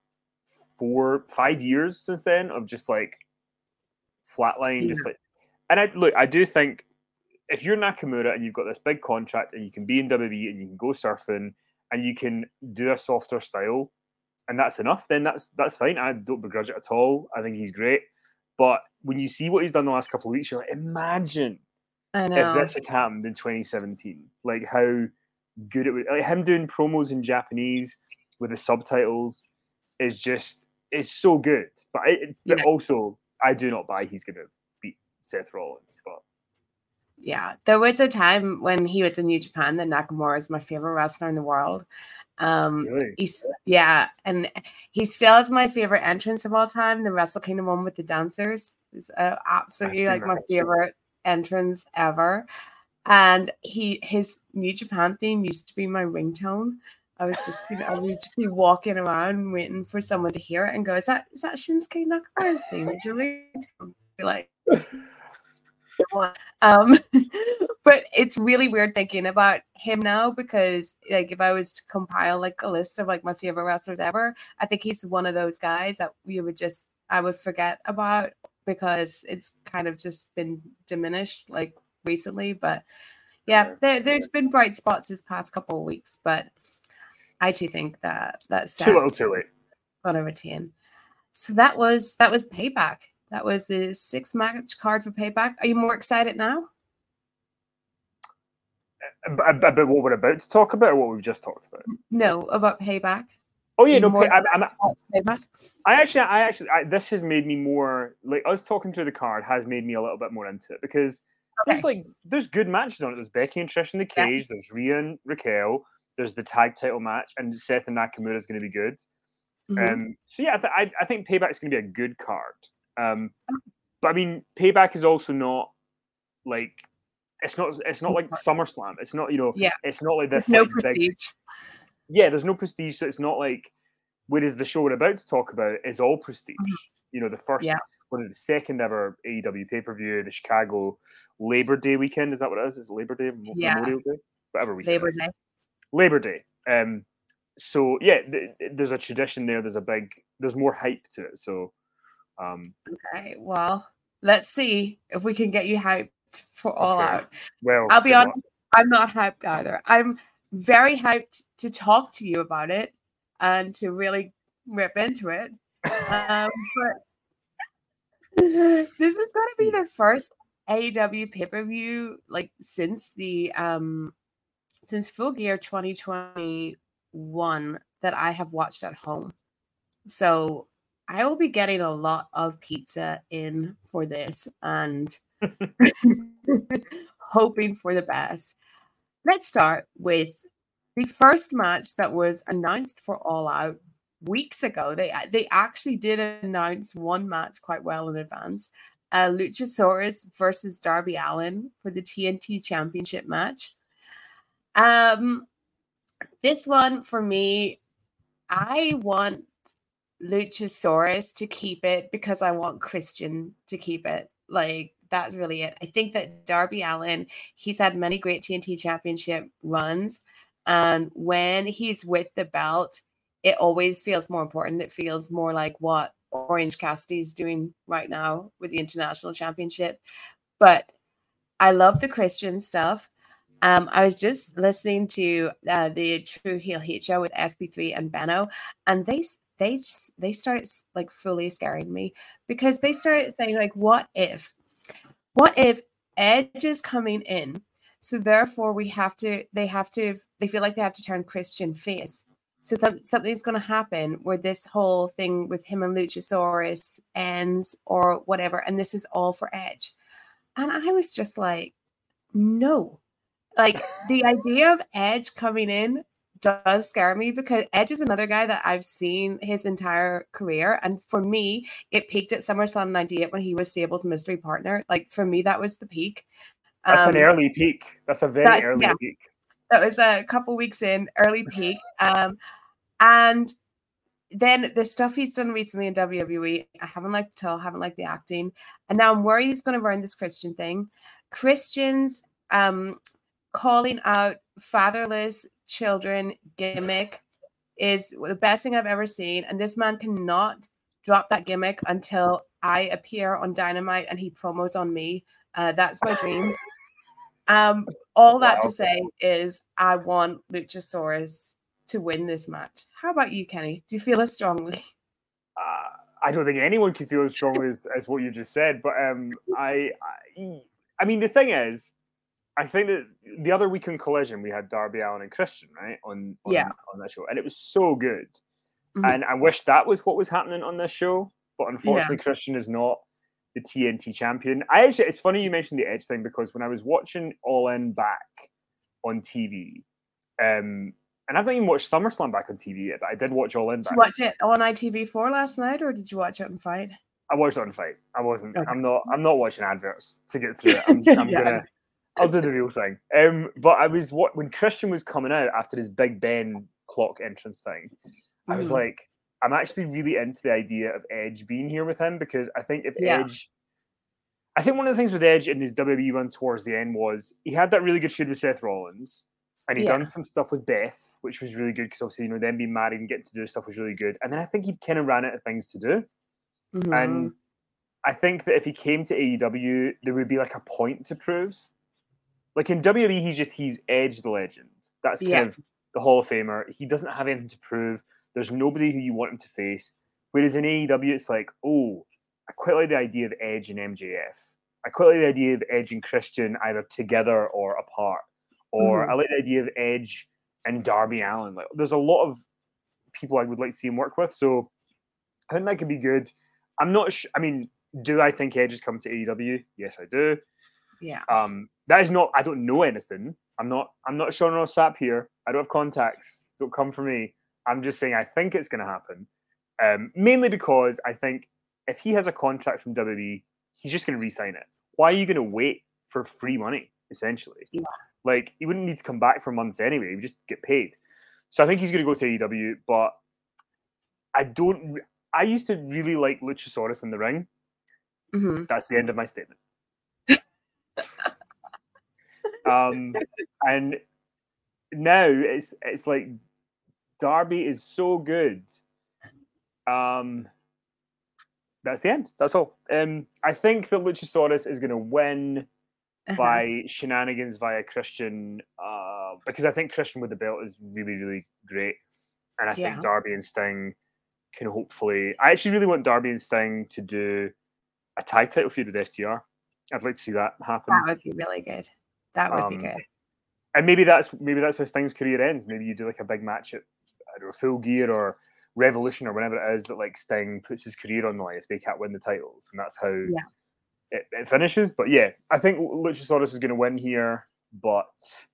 E: 4-5 years since then of just like flatline, just like. And I do think if you're Nakamura and you've got this big contract and you can be in WWE and you can go surfing and you can do a softer style, and that's enough, then that's fine. I don't begrudge it at all. I think he's great. But when you see what he's done the last couple of weeks, you're like, imagine if this had happened in 2017. Like how good it would. Like him doing promos in Japanese with the subtitles is so good. But also, I do not buy he's going to beat Seth Rollins. But
D: yeah, there was a time when he was in New Japan that Nakamura is my favorite wrestler in the world.
E: Really?
D: And he still is my favorite entrance of all time. The Wrestle Kingdom one with the dancers is absolutely like my favorite entrance ever. And his New Japan theme used to be my ringtone. I was just, I would just be walking around waiting for someone to hear it and go, "Is that Shinsuke Nakamura's theme? Is your ringtone?" Be like. But it's really weird thinking about him now because like if I was to compile like a list of like my favorite wrestlers ever, I think he's one of those guys that you would just I would forget about because it's kind of just been diminished like recently. But yeah, there's been bright spots this past couple of weeks, but I do think that's
E: too little, too late.
D: Gonna retain. So that was Payback. That was the 6-match card for Payback. Are you more excited now?
E: About what we're about to talk about, or what we've just talked about?
D: No, about Payback.
E: Oh yeah, no. Payback. I actually, this has made me more like us talking through the card has made me a little bit more into it because there's good matches on it. There's Becky and Trish in the cage. There's Rhea and Raquel. There's the tag title match, and Seth and Nakamura is going to be good. So yeah, I think Payback is going to be a good card. But I mean, Payback is also not like it's not like SummerSlam. It's not it's not like this.
D: There's no prestige.
E: There's no prestige. So it's not like whereas the show we're about to talk about is all prestige. The first, the second ever AEW pay-per-view, the Chicago Labor Day weekend. Is that what it is? Is it Labor Day? Memorial Day? Whatever weekend. Labor Day. So yeah, there's a tradition there. There's more hype to it. So,
D: okay. Well, let's see if we can get you hyped for All Out.
E: Well,
D: I'll be honest. I'm not hyped either. I'm very hyped to talk to you about it and to really rip into it. But this is going to be the first AEW pay-per-view like since Full Gear 2021 that I have watched at home. So I will be getting a lot of pizza in for this and hoping for the best. Let's start with the first match that was announced for All Out weeks ago. They actually did announce one match quite well in advance. Luchasaurus versus Darby Allin for the TNT Championship match. This one for me, I want Luchasaurus to keep it because I want Christian to keep it. Like, that's really it. I think that Darby Allin, he's had many great TNT Championship runs. And when he's with the belt, it always feels more important. It feels more like what Orange Cassidy's doing right now with the International Championship. But I love the Christian stuff. I was just listening to the True Heel Heat show with SP3 and Benno, and they started like fully scaring me because they started saying like, what if Edge is coming in, so therefore they feel like they have to turn Christian face. So something's going to happen where this whole thing with him and Luchasaurus ends or whatever, and this is all for Edge. And I was just like, no. Like, the idea of Edge coming in does scare me because Edge is another guy that I've seen his entire career. And for me, it peaked at SummerSlam 98 when he was Sable's mystery partner. Like, for me, that was the peak.
E: That's an early peak. That's a very early peak.
D: That was a couple weeks in, early peak. And then the stuff he's done recently in WWE, I haven't liked at all, haven't liked the acting. And now I'm worried he's going to run this Christian thing. Christian's calling out fatherless children gimmick is the best thing I've ever seen. And this man cannot drop that gimmick until I appear on Dynamite and he promos on me. That's my dream. All that to say is I want Luchasaurus to win this match. How about you, Kenny? Do you feel as strongly?
E: I don't think anyone can feel as strongly as what you just said. But I mean, the thing is, I think that the other week in Collision, we had Darby Allin and Christian, right? On that show. And it was so good. Mm-hmm. And I wish that was what was happening on this show. But unfortunately, Christian is not the TNT champion. It's funny you mentioned the Edge thing because when I was watching All In back on TV, and I've not even watched SummerSlam back on TV yet, but I did watch All In back.
D: Did you watch it on ITV4 last night, or did you watch it on Fight?
E: I watched it on Fight. I wasn't. Okay. I'm not watching adverts to get through it. I'll do the real thing. But I was when Christian was coming out after his Big Ben clock entrance thing, I was like, I'm actually really into the idea of Edge being here with him because I think Edge. I think one of the things with Edge in his WWE run towards the end was he had that really good feud with Seth Rollins, and he'd done some stuff with Beth, which was really good because obviously them being married and getting to do stuff was really good. And then I think he'd kind of ran out of things to do. And I think that if he came to AEW, there would be like a point to prove. Like in WWE, he's Edge the Legend. That's kind of the Hall of Famer. He doesn't have anything to prove. There's nobody who you want him to face. Whereas in AEW, it's like, oh, I quite like the idea of Edge and MJF. I quite like the idea of Edge and Christian either together or apart. Or I like the idea of Edge and Darby Allin. Like, there's a lot of people I would like to see him work with. So I think that could be good. I'm not I mean, do I think Edge is coming to AEW? Yes, I do.
D: Yeah.
E: That is not, I don't know anything. I'm not Sean Ross Sapp here. I don't have contacts. Don't come for me. I'm just saying I think it's going to happen. Mainly because I think if he has a contract from WWE, he's just going to re-sign it. Why are you going to wait for free money, essentially? Yeah. Like, he wouldn't need to come back for months anyway. He would just get paid. So I think he's going to go to AEW, but I used to really like Luchasaurus in the ring. That's the end of my statement. And now it's like Darby is so good. That's the end. That's all. I think that Luchasaurus is going to win by shenanigans via Christian, because I think Christian with the belt is really, really great, and I think Darby and Sting can hopefully. I actually really want Darby and Sting to do a tag title feud with FTR. I'd like to see that happen.
D: That would be really good. That would be good.
E: And maybe that's how Sting's career ends. Maybe you do like a big match at, I don't know, Full Gear or Revolution or whenever it is that like Sting puts his career on the line if they can't win the titles, and that's how it finishes. But yeah, I think Luchasaurus is going to win here, but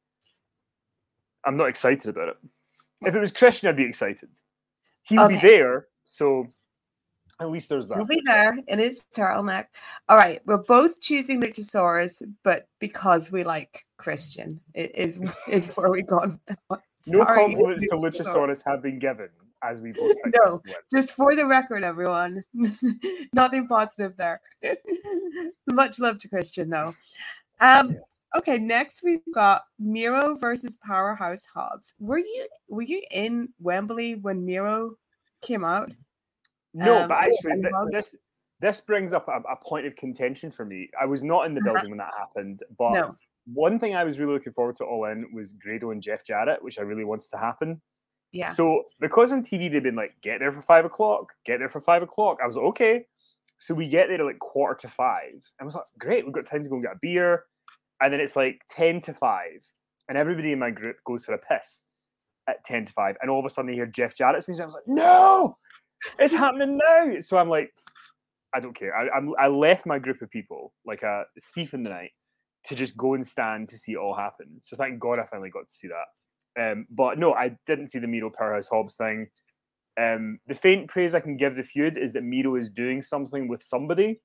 E: I'm not excited about it. If it was Christian, I'd be excited. He'll be there, so at least there's that.
D: He'll be there in his turtleneck. All right, we're both choosing Luchasaurus, but because we like Christian, it is where we gone.
E: No compliments to Luchasaurus have been given, as we both
D: no, just for the record, everyone. Nothing positive there. Much love to Christian, though. Okay, next we've got Miro versus Powerhouse Hobbs. Were you in Wembley when Miro came out?
E: No, but actually, this brings up a point of contention for me. I was not in the building when that happened, but one thing I was really looking forward to All In was Grado and Jeff Jarrett, which I really wanted to happen.
D: Yeah.
E: So because on TV they've been like, get there for 5 o'clock, get there for 5 o'clock. I was like, okay. So we get there at like 4:45. I was like, great, we've got time to go and get a beer. And then it's like 10 to 5. And everybody in my group goes for a piss at 10 to 5. And all of a sudden I hear Jeff Jarrett's music. I was like, no, it's happening now. So I'm like, I don't care. I left my group of people like a thief in the night to just go and stand to see it all happen. So thank God I finally got to see that. But no, I didn't see the Miro Powerhouse Hobbs thing. The faint praise I can give the feud is that Miro is doing something with somebody.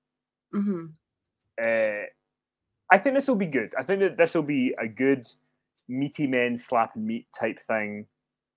E: I think this will be good. I think that this will be a good meaty men slapping meat type thing.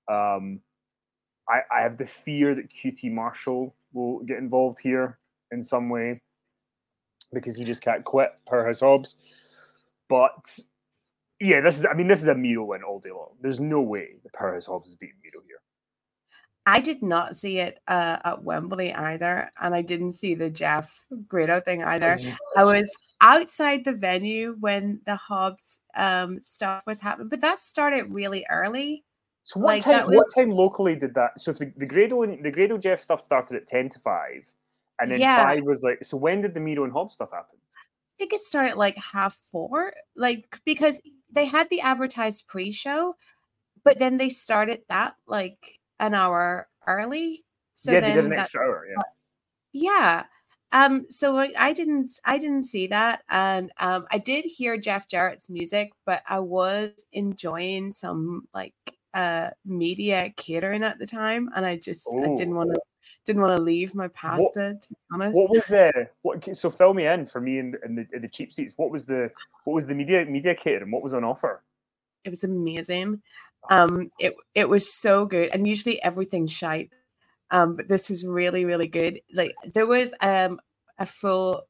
E: I have the fear that QT Marshall will get involved here in some way because he just can't quit Powerhouse Hobbs. But yeah, this is a Miro win all day long. There's no way the Powerhouse Hobbs is beating Miro here.
D: I did not see it at Wembley either, and I didn't see the Jeff Grado thing either. I was outside the venue when the Hobbs stuff was happening, but that started really early.
E: So what time locally did that? So if the Grado Jeff stuff started at 10 to 5, and then 5 was like. So when did the Miro and Hobbs stuff happen?
D: I think it started like 4:30, like because they had the advertised pre-show, but then they started that like an hour early. So
E: yeah, they did an extra hour.
D: Yeah. So I didn't see that, and I did hear Jeff Jarrett's music, but I was enjoying some like media catering at the time, and I didn't want to leave my pasta, to be honest.
E: What was so fill me in for me in the cheap seats. What was the media catering? What was on offer?
D: It was amazing. It was so good, and usually everything's shite. But this was really, really good. Like there was a full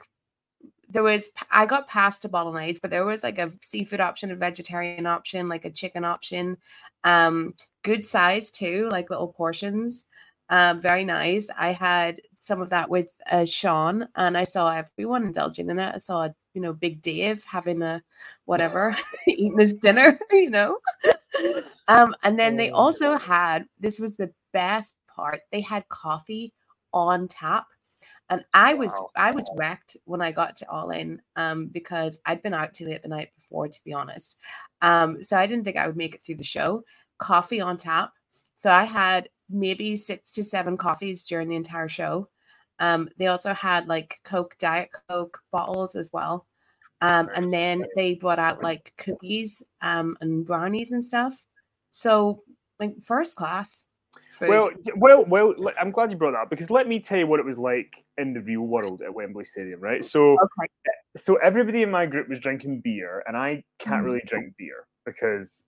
D: I got pasta bolognese, but there was like a seafood option, a vegetarian option, like a chicken option. Good size too, like little portions. Very nice. I had some of that with Sean, and I saw everyone indulging in it. I saw, Big Dave having a whatever, eating his dinner, And then they also had, this was the best part, they had coffee on tap. And I was wrecked when I got to All In because I'd been out too late the night before, to be honest. So I didn't think I would make it through the show. Coffee on tap. So I had maybe 6 to 7 coffees during the entire show. They also had like Diet Coke bottles as well. And then they brought out like cookies and brownies and stuff. So like first class food.
E: Well, I'm glad you brought that up, because let me tell you what it was like in the real world at Wembley Stadium, right? So, So everybody in my group was drinking beer, and I can't really drink beer because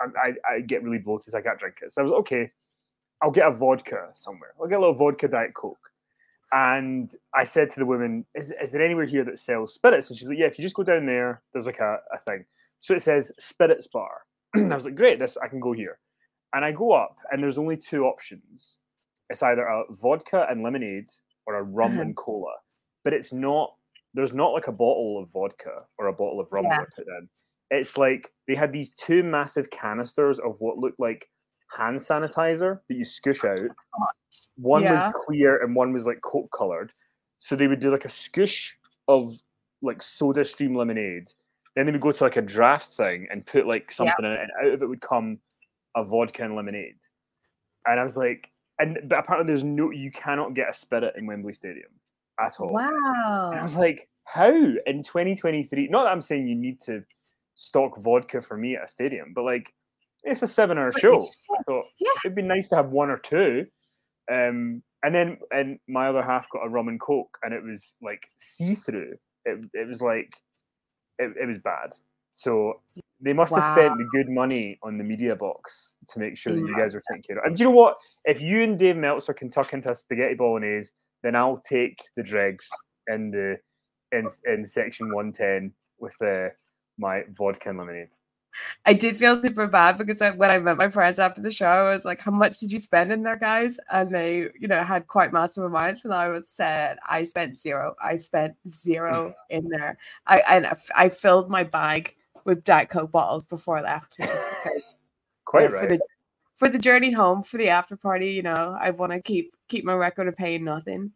E: I get really bloated, so I can't drink it. So I was like, okay, I'll get a vodka somewhere. I'll get a little vodka Diet Coke. And I said to the woman, is there anywhere here that sells spirits? And she's like, yeah, if you just go down there, there's like a thing. So it says Spirits Bar. I was like, great, I can go here. And I go up, and there's only 2 options. It's either a vodka and lemonade or a rum and cola. But there's not like a bottle of vodka or a bottle of rum they put in. It's like they had these 2 massive canisters of what looked like hand sanitizer that you scoosh out. One was clear and one was like Coke colored. So they would do like a scoosh of like Soda Stream lemonade. Then they would go to like a draft thing and put like something in it, and out of it would come a vodka and lemonade. And I was like, but apparently you cannot get a spirit in Wembley Stadium at all.
D: Wow.
E: And I was like, how in 2023? Not that I'm saying you need to stock vodka for me at a stadium, but like, it's a 7-hour show. I thought it'd be nice to have 1 or 2. And my other half got a rum and Coke, and it was like see-through. It was like, it was bad. So they must have spent the good money on the media box to make sure that you guys were taken care of. And do you know what? If you and Dave Meltzer can tuck into a spaghetti bolognese, then I'll take the dregs in section 110 with my vodka and lemonade.
D: I did feel super bad because when I met my friends after the show, I was like, how much did you spend in there, guys? And they, had quite massive amounts. And I said, I spent 0. I spent 0 in there. I filled my bag with Diet Coke bottles before I left.
E: Quite right.
D: For the journey home, for the after party, I want to keep my record of paying nothing.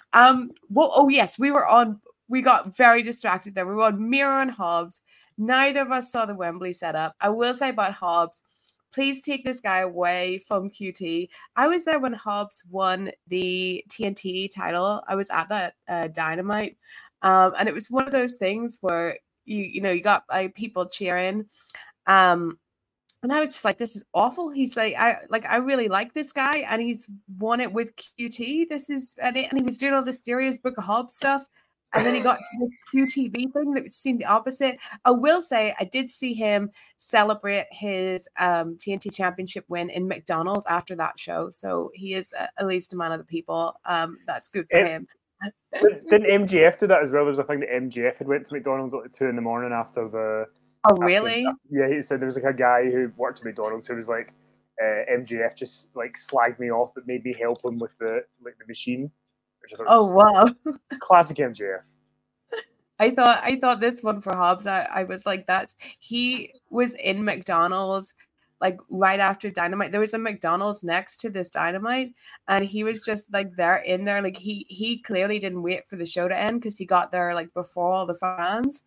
D: We got very distracted there. We were on Miro and Hobbs. Neither of us saw the Wembley setup. I will say about Hobbs, please take this guy away from QT. I was there when Hobbs won the TNT title. I was at that Dynamite. And it was one of those things where you got people cheering. And I was just like, this is awful. He's like, I really like this guy, and he's won it with QT. And he was doing all this serious Book of Hobbs stuff. And then he got the QTV thing that seemed the opposite. I will say I did see him celebrate his TNT championship win in McDonald's after that show. So he is at least a man of the people. That's good for him.
E: Didn't MJF do that as well? There was a thing that MJF had went to McDonald's at 2 a.m. after the...
D: Oh, really?
E: He said there was like a guy who worked at McDonald's who was like, MJF just like slagged me off but made me help him with the machine.
D: Oh, wow.
E: Classic MJF.
D: I thought this one for Hobbs, I was like, he was in McDonald's like right after Dynamite. There was a McDonald's next to this Dynamite, and he was just like in there. Like he clearly didn't wait for the show to end because he got there like before all the fans.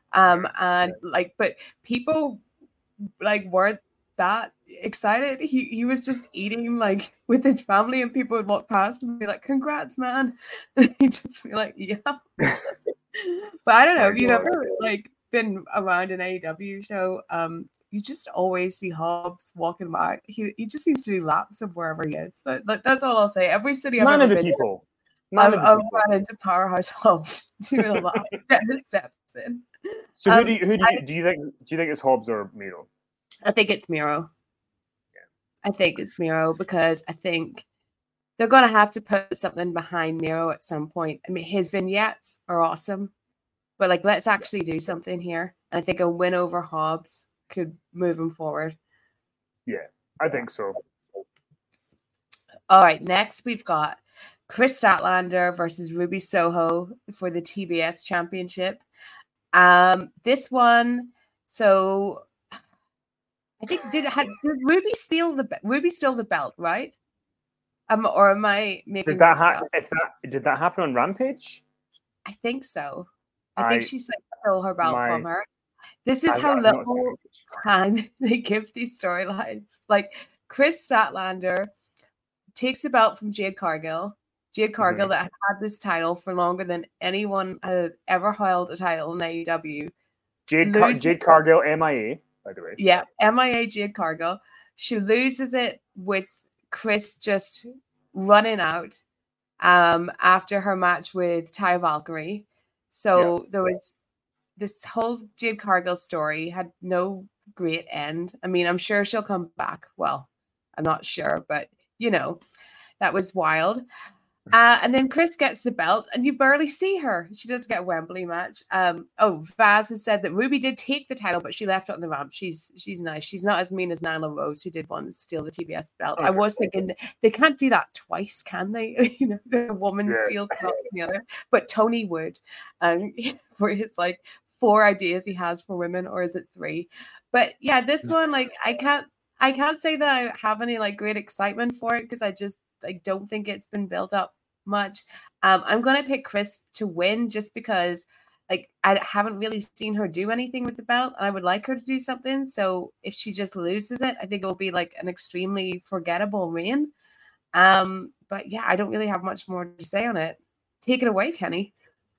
D: But people like weren't that excited. He was just eating like with his family, and people would walk past and be like, congrats, man. And he'd just be like, yeah. But I don't know, if you've ever like been around an AEW show, you just always see Hobbs walking by. He just seems to do laps of wherever he is. That's all I'll say. Every city I've ever been to, I've run into Powerhouse Hobbs doing a lap, getting his steps in.
E: So who do you think it's Hobbs or Miro?
D: I think it's Miro. Yeah. I think it's Miro because I think they're going to have to put something behind Miro at some point. I mean, his vignettes are awesome, but like, let's actually do something here. And I think a win over Hobbs could move him forward.
E: Yeah, I think so.
D: All right, next we've got Chris Statlander versus Ruby Soho for the TBS Championship. This one, so I think did Ruby steal the belt, right? Or am I making
E: did that happen on Rampage?
D: I think so. I think she stole her belt from her. This is how little time they give these storylines. Like Chris Statlander takes the belt from Jade Cargill. Jade Cargill that had this title for longer than anyone had ever held a title in AEW.
E: Jade Cargill, MIA, by the way.
D: Yeah, MIA Jade Cargill. She loses it with Chris just running out after her match with Taya Valkyrie. So there was this whole Jade Cargill story had no great end. I mean, I'm sure she'll come back. Well, I'm not sure, but that was wild. And then Chris gets the belt and you barely see her. She does get a Wembley match. Vaz has said that Ruby did take the title, but she left it on the ramp. She's nice. She's not as mean as Nyla Rose, who did once steal the TBS belt. I was thinking they can't do that twice, can they? The woman steals the belt from the other. But Tony would, for his 4 ideas he has for women, or is it 3? But yeah, this one, I can't say that I have any great excitement for it because I don't think it's been built up much. I'm going to pick Chris to win just because I haven't really seen her do anything with the belt. And I would like her to do something. So if she just loses it, I think it will be an extremely forgettable reign. But yeah, I don't really have much more to say on it. Take it away, Kenny.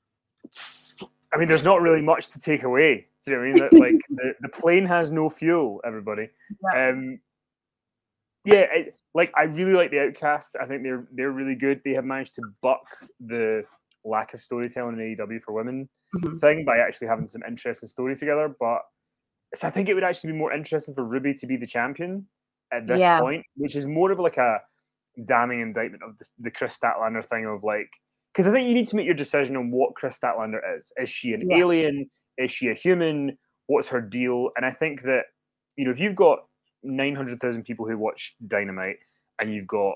E: I mean, there's not really much to take away. Do you know what I mean? The plane has no fuel, everybody. Yeah. I really like the Outcast. I think they're really good. They have managed to buck the lack of storytelling in AEW for women thing by actually having some interesting stories together. But I think it would actually be more interesting for Ruby to be the champion at this point, which is more of a damning indictment of the Chris Statlander thing of because I think you need to make your decision on what Chris Statlander is. Is she an alien? Is she a human? What's her deal? And I think that, if you've got 900,000 people who watch Dynamite and you've got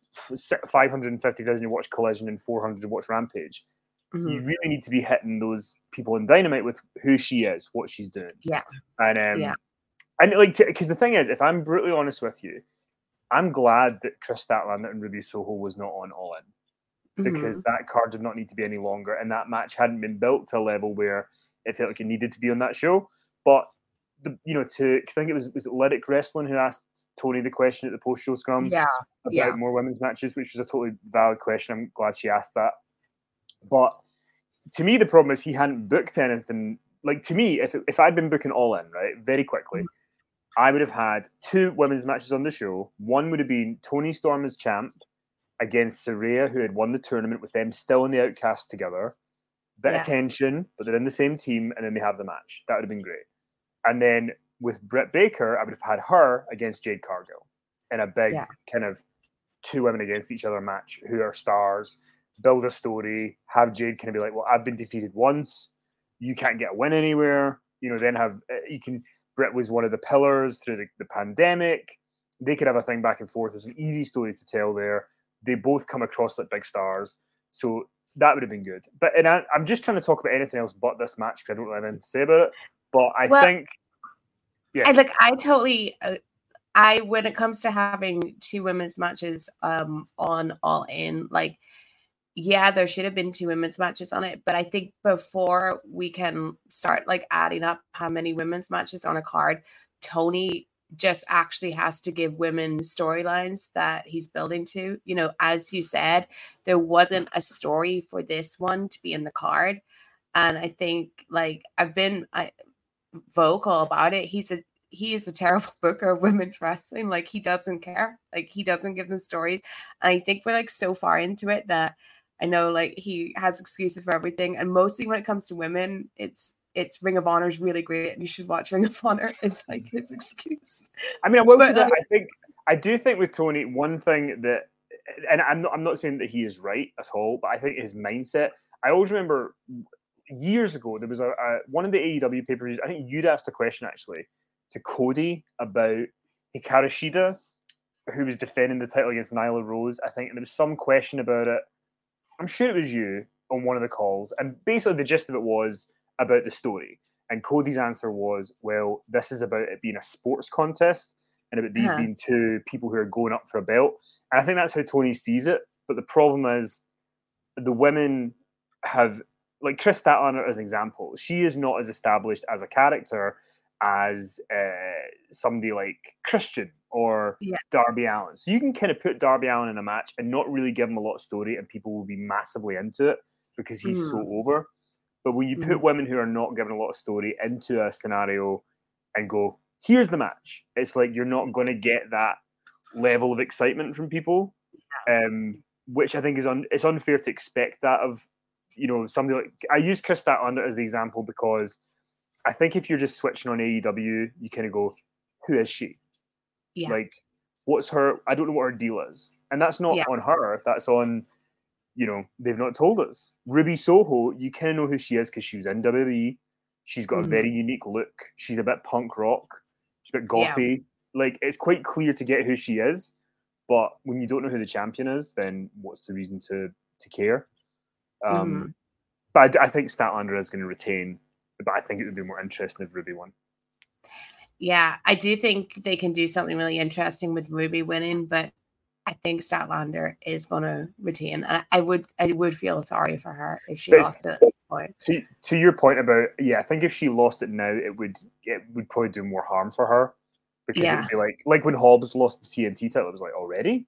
E: 550,000 who watch Collision and 400 who watch Rampage, you really need to be hitting those people in Dynamite with who she is, what she's doing.
D: Yeah.
E: And because the thing is, if I'm brutally honest with you, I'm glad that Chris Statlander and Ruby Soho was not on All In. Because that card did not need to be any longer, and that match hadn't been built to a level where it felt like it needed to be on that show. But I think it was Lyric Wrestling who asked Tony the question at the post-show scrum about more women's matches, which was a totally valid question. I'm glad she asked that. But to me, the problem is he hadn't booked anything. To me, if I'd been booking All In, right, very quickly, I would have had 2 women's matches on the show. One would have been Toni Storm as champ against Saraya, who had won the tournament with them still in the Outcast together. Bit of tension, but they're in the same team, and then they have the match. That would have been great. And then with Britt Baker, I would have had her against Jade Cargill in a big kind of 2 women against each other match who are stars, build a story, have Jade kind of be like, well, I've been defeated once, you can't get a win anywhere. Then Britt was one of the pillars through the pandemic. They could have a thing back and forth. There's an easy story to tell there. They both come across like big stars. So that would have been good. But I'm just trying to talk about anything else but this match because I don't really have anything to say about it. But I think... Yeah.
D: I totally... when it comes to having 2 women's matches on All In, there should have been 2 women's matches on it. But I think before we can start adding up how many women's matches on a card, Tony just actually has to give women storylines that he's building to. As you said, there wasn't a story for this one to be in the card. And I think I've been vocal about it. He is a terrible booker of women's wrestling. He doesn't care. He doesn't give them stories. And I think we're so far into it that I know he has excuses for everything. And mostly when it comes to women, it's Ring of Honor is really great and you should watch Ring of Honor. It's his excuse.
E: I mean, I will say that I do think with Tony, one thing that, and I'm not saying that he is right at all, but I think his mindset, I always remember years ago, there was one of the AEW pay-per-views, I think you'd asked a question actually to Cody about Hikaru Shida who was defending the title against Nyla Rose, I think, and there was some question about it. I'm sure it was you on one of the calls, and basically the gist of it was about the story. And Cody's answer was, well, this is about it being a sports contest and about these being two people who are going up for a belt. And I think that's how Tony sees it. But the problem is the women have, like Chris Statlander as an example, she is not as established as a character as somebody like Christian or Darby Allin. So you can kind of put Darby Allin in a match and not really give him a lot of story, and people will be massively into it because he's so over. But when you put women who are not given a lot of story into a scenario and go, here's the match, it's like you're not going to get that level of excitement from people, which I think is it's unfair to expect that of, you know, somebody like, I use Chris Statlander as the example because I think if you're just switching on AEW, you kind of go, who is she? Yeah. Like, what's her, I don't know what her deal is. And that's not on her, that's on, you know, they've not told us. Ruby Soho, you kind of know who she is because she was in WWE. She's got a very unique look. She's a bit punk rock. She's a bit gothy. Yeah. Like, it's quite clear to get who she is. But when you don't know who the champion is, then what's the reason to care? But I think Statlander is going to retain. But I think it would be more interesting if Ruby won.
D: Yeah, I do think they can do something really interesting with Ruby winning, but I think Statlander is going to retain. I would feel sorry for her if she lost it at this point.
E: To your point about, I think if she lost it now, it would probably do more harm for her. Because it would be like when Hobbs lost the TNT title, it was like, already?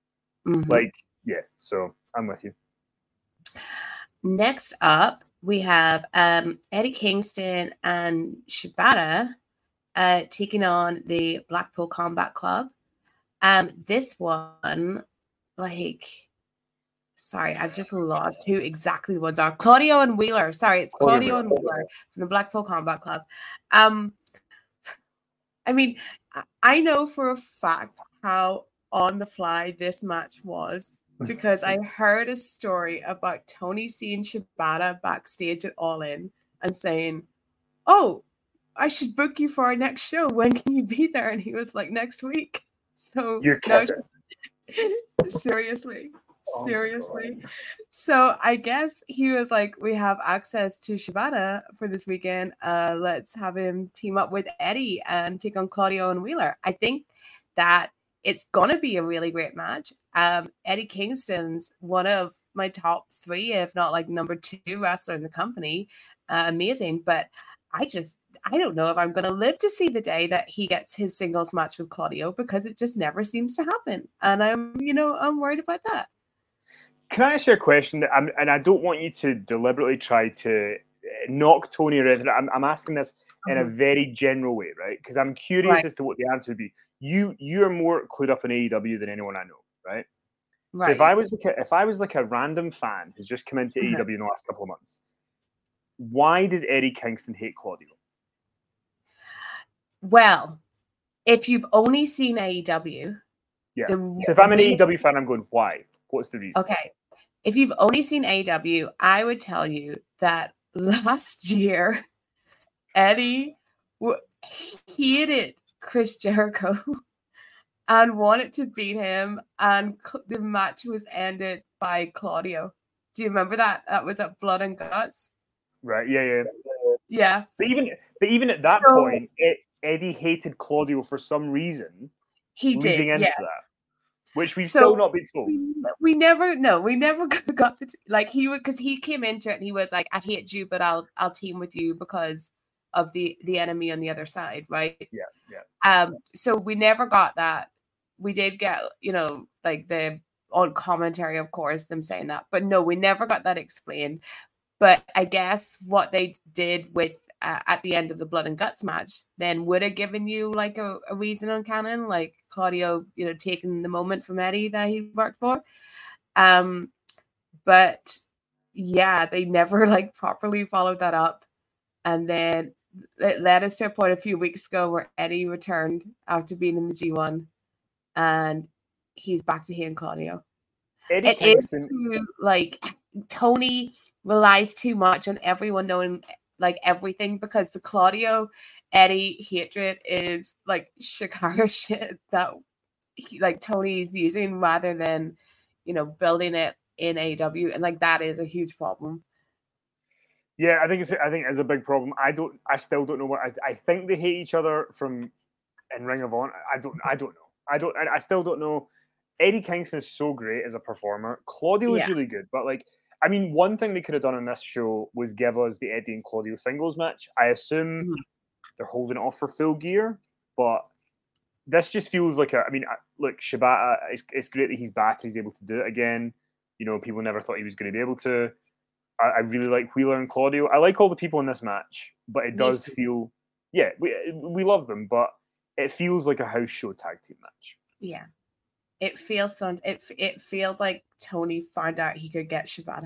E: So I'm with you.
D: Next up, we have Eddie Kingston and Shibata taking on the Blackpool Combat Club. This one, sorry, I've just lost who exactly the ones are. Claudio and Wheeler. Sorry, it's Claudio and Wheeler from the Blackpool Combat Club. I mean, I know for a fact how on the fly this match was because I heard a story about Tony seeing Shibata backstage at All In and saying, "Oh, I should book you for our next show. When can you be there?" And he was like, "Next week." So
E: you're kidding.
D: Seriously. So I guess he was like, we have access to Shibata for this weekend. Let's have him team up with Eddie and take on Claudio and Wheeler. I think that it's gonna be a really great match. Eddie Kingston's one of my top 3, if not like number 2 wrestler in the company. Amazing, but I don't know if I'm going to live to see the day that he gets his singles match with Claudio because it just never seems to happen. And I'm worried about that.
E: Can I ask you a question? And I don't want you to deliberately try to knock Tony or anything. I'm asking this in a very general way, right? Because I'm curious as to what the answer would be. You're more clued up in AEW than anyone I know, right? So if I was like a random fan who's just come into AEW in the last couple of months, why does Eddie Kingston hate Claudio?
D: Well, if you've only seen AEW,
E: so if I'm an AEW fan, I'm going, why? What's the reason?
D: Okay, if you've only seen AEW, I would tell you that last year, Eddie hated Chris Jericho and wanted to beat him, and the match was ended by Claudio. Do you remember that? That was at Blood and Guts.
E: Right.
D: Yeah.
E: But even at that point, Eddie hated Claudio for some reason.
D: He did,
E: into that, which we've still not been told.
D: We never got he would, because he came into it and he was like, "I hate you, but I'll team with you because of the enemy on the other side," right?
E: Yeah.
D: So we never got that. We did get, like the on commentary, of course, them saying that, but no, we never got that explained. But I guess what they did with at the end of the Blood and Guts match then would have given you like a reason on canon, like Claudio, taking the moment from Eddie that he worked for. But yeah, they never like properly followed that up. And then it led us to a point a few weeks ago where Eddie returned after being in the G1 and he's back to hating Claudio.
E: Eddie Kingston,
D: Tony relies too much on everyone knowing like everything, because the Claudio Eddie hatred is like Shikara shit that Tony's using rather than, building it in AEW, and like that is a huge problem.
E: Yeah, I think it's a big problem. I still don't know what I think they hate each other from in Ring of Honor. I don't know. I still don't know. Eddie Kingston is so great as a performer. Claudio is really good, but one thing they could have done on this show was give us the Eddie and Claudio singles match. I assume they're holding it off for Full Gear, but this just feels like look, Shibata, it's great that he's back. He's able to do it again. People never thought he was going to be able to. I really like Wheeler and Claudio. I like all the people in this match, but it does feel, we love them, but it feels like a house show tag team match.
D: Yeah. It feels it feels like Tony found out he could get Shibata.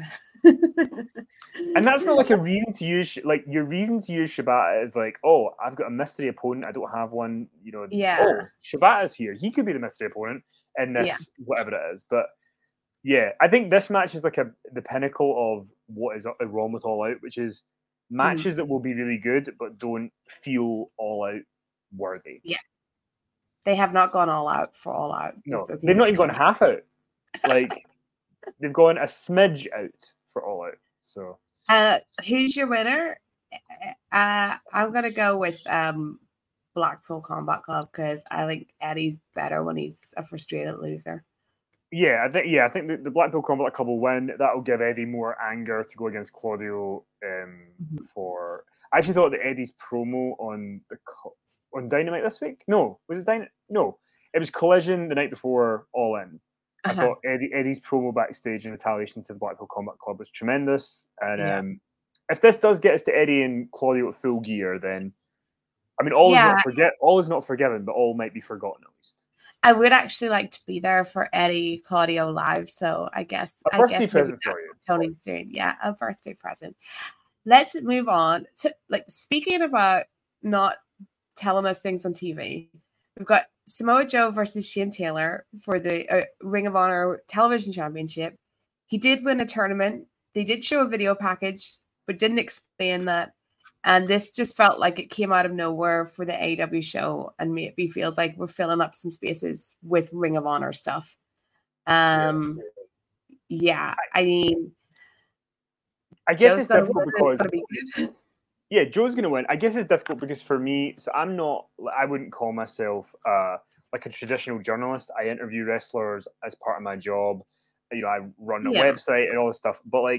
E: And that's not like a reason to use, your reason to use Shibata is like, oh, I've got a mystery opponent. I don't have one,
D: Yeah.
E: Oh, Shibata's here. He could be the mystery opponent in this, whatever it is. But yeah, I think this match is like the pinnacle of what is wrong with All Out, which is matches that will be really good, but don't feel All Out worthy.
D: Yeah. They have not gone all out for All Out.
E: No, they've not even gone half out. They've gone a smidge out for All Out. So,
D: who's your winner? I'm gonna go with Blackpool Combat Club because I think Eddie's better when he's a frustrated loser.
E: Yeah, I think the Blackpool Combat Club will win. That'll give Eddie more anger to go against Claudio. For I actually thought that Eddie's promo on Dynamite this week. No, was it Dynamite? No, it was Collision the night before All In. I thought Eddie's promo backstage in retaliation to the Blackpool Combat Club was tremendous. And if this does get us to Eddie and Claudio at Full Gear, then all is not forgiven, but all might be forgotten at least.
D: I would actually like to be there for Eddie Claudio live, so I guess
E: a birthday present for you.
D: Tony's doing, a birthday present. Let's move on to speaking about not telling us things on TV. We've got Samoa Joe versus Shane Taylor for the Ring of Honor Television Championship. He did win a tournament. They did show a video package, but didn't explain that. And this just felt like it came out of nowhere for the AEW show, and maybe feels like we're filling up some spaces with Ring of Honor stuff. I mean,
E: I guess it's difficult because Joe's going to win. I guess it's difficult because for me, so I wouldn't call myself like a traditional journalist. I interview wrestlers as part of my job. I run a website and all this stuff, but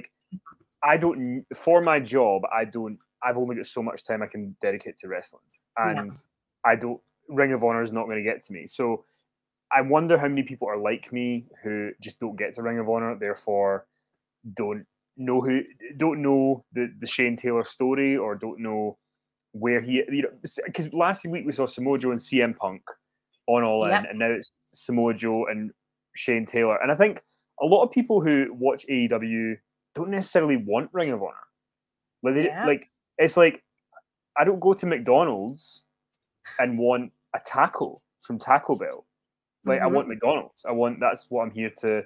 E: for my job, I've only got so much time I can dedicate to wrestling, and Ring of Honor is not going to get to me. So I wonder how many people are like me who just don't get to Ring of Honor, therefore don't know the Shane Taylor story, or don't know where he, because last week we saw Samoa Joe and CM Punk on All In, and now it's Samoa Joe and Shane Taylor. And I think a lot of people who watch AEW don't necessarily want Ring of Honor. It's like I don't go to McDonald's and want a taco from Taco Bell. I want McDonald's. That's what I'm here to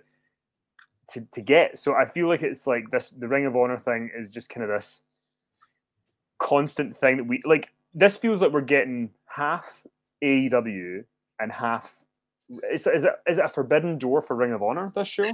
E: get. So I feel like it's like this. The Ring of Honor thing is just kind of this constant thing that we like. This feels like we're getting half AEW and half. Is it a forbidden door for Ring of Honor? This show,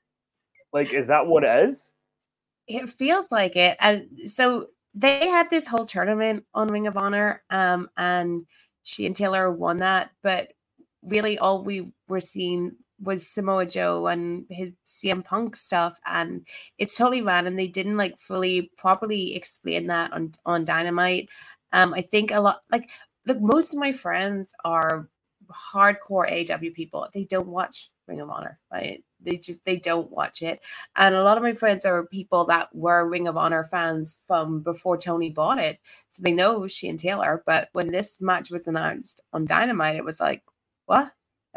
E: is that what it is?
D: It feels like it. And so they had this whole tournament on Ring of Honor, and Shane Taylor won that. But really, all we were seeing was Samoa Joe and his CM Punk stuff, and it's totally random. They didn't fully properly explain that on Dynamite. I think a lot most of my friends are hardcore AEW people. They don't watch Ring of Honor. They don't watch it. And a lot of my friends are people that were Ring of Honor fans from before Tony bought it. So they know Shane Taylor. But when this match was announced on Dynamite, it was like, what?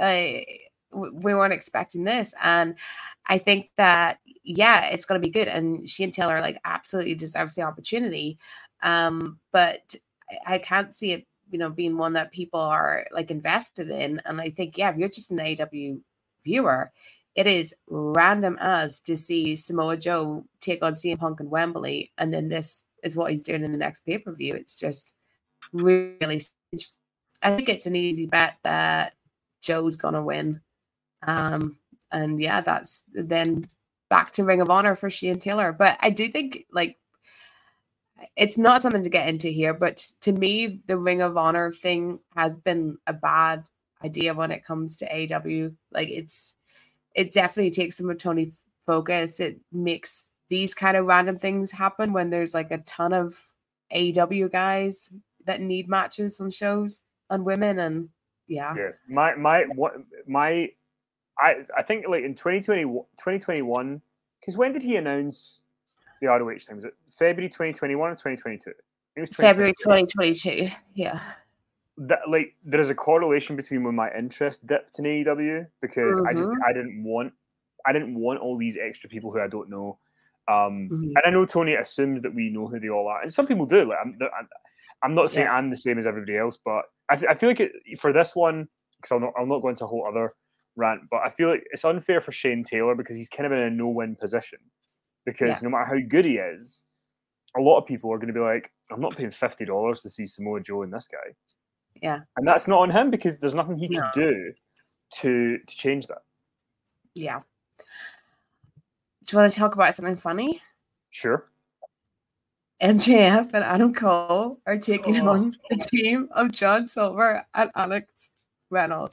D: We weren't expecting this. And I think that, it's going to be good. And Shane Taylor absolutely deserves the opportunity. But I can't see it, being one that people are invested in. And I think, if you're just an AEW viewer, it is random as to see Samoa Joe take on CM Punk in Wembley, and then this is what he's doing in the next pay-per-view. It's just really strange. I think it's an easy bet that Joe's gonna win. And yeah, that's then back to Ring of Honor for Shane Taylor. But I do think like it's not something to get into here, but to me, the Ring of Honor thing has been a bad idea when it comes to AEW. Like it definitely takes some of Tony's focus. It makes these kind of random things happen when there's like a ton of AEW guys that need matches on shows on women, and yeah.
E: I think like in 2021, because when did he announce the ROH thing? Was it February 2021 or 2022? It was
D: February 2022. Yeah.
E: That, like, there is a correlation between when my interest dipped in AEW because I didn't want all these extra people who I don't know. And I know Tony assumes that we know who they all are, and some people do. Like, I'm not saying I'm the same as everybody else, but I feel like for this one, because I'll not go into a whole other rant, but I feel like it's unfair for Shane Taylor because he's kind of in a no-win position. Because no matter how good he is, a lot of people are going to be like, I'm not paying $50 to see Samoa Joe and this guy.
D: Yeah.
E: And that's not on him because there's nothing he can do to change that.
D: Yeah. Do you want to talk about something funny?
E: Sure.
D: MJF and Adam Cole are taking on the team of John Silver and Alex Reynolds.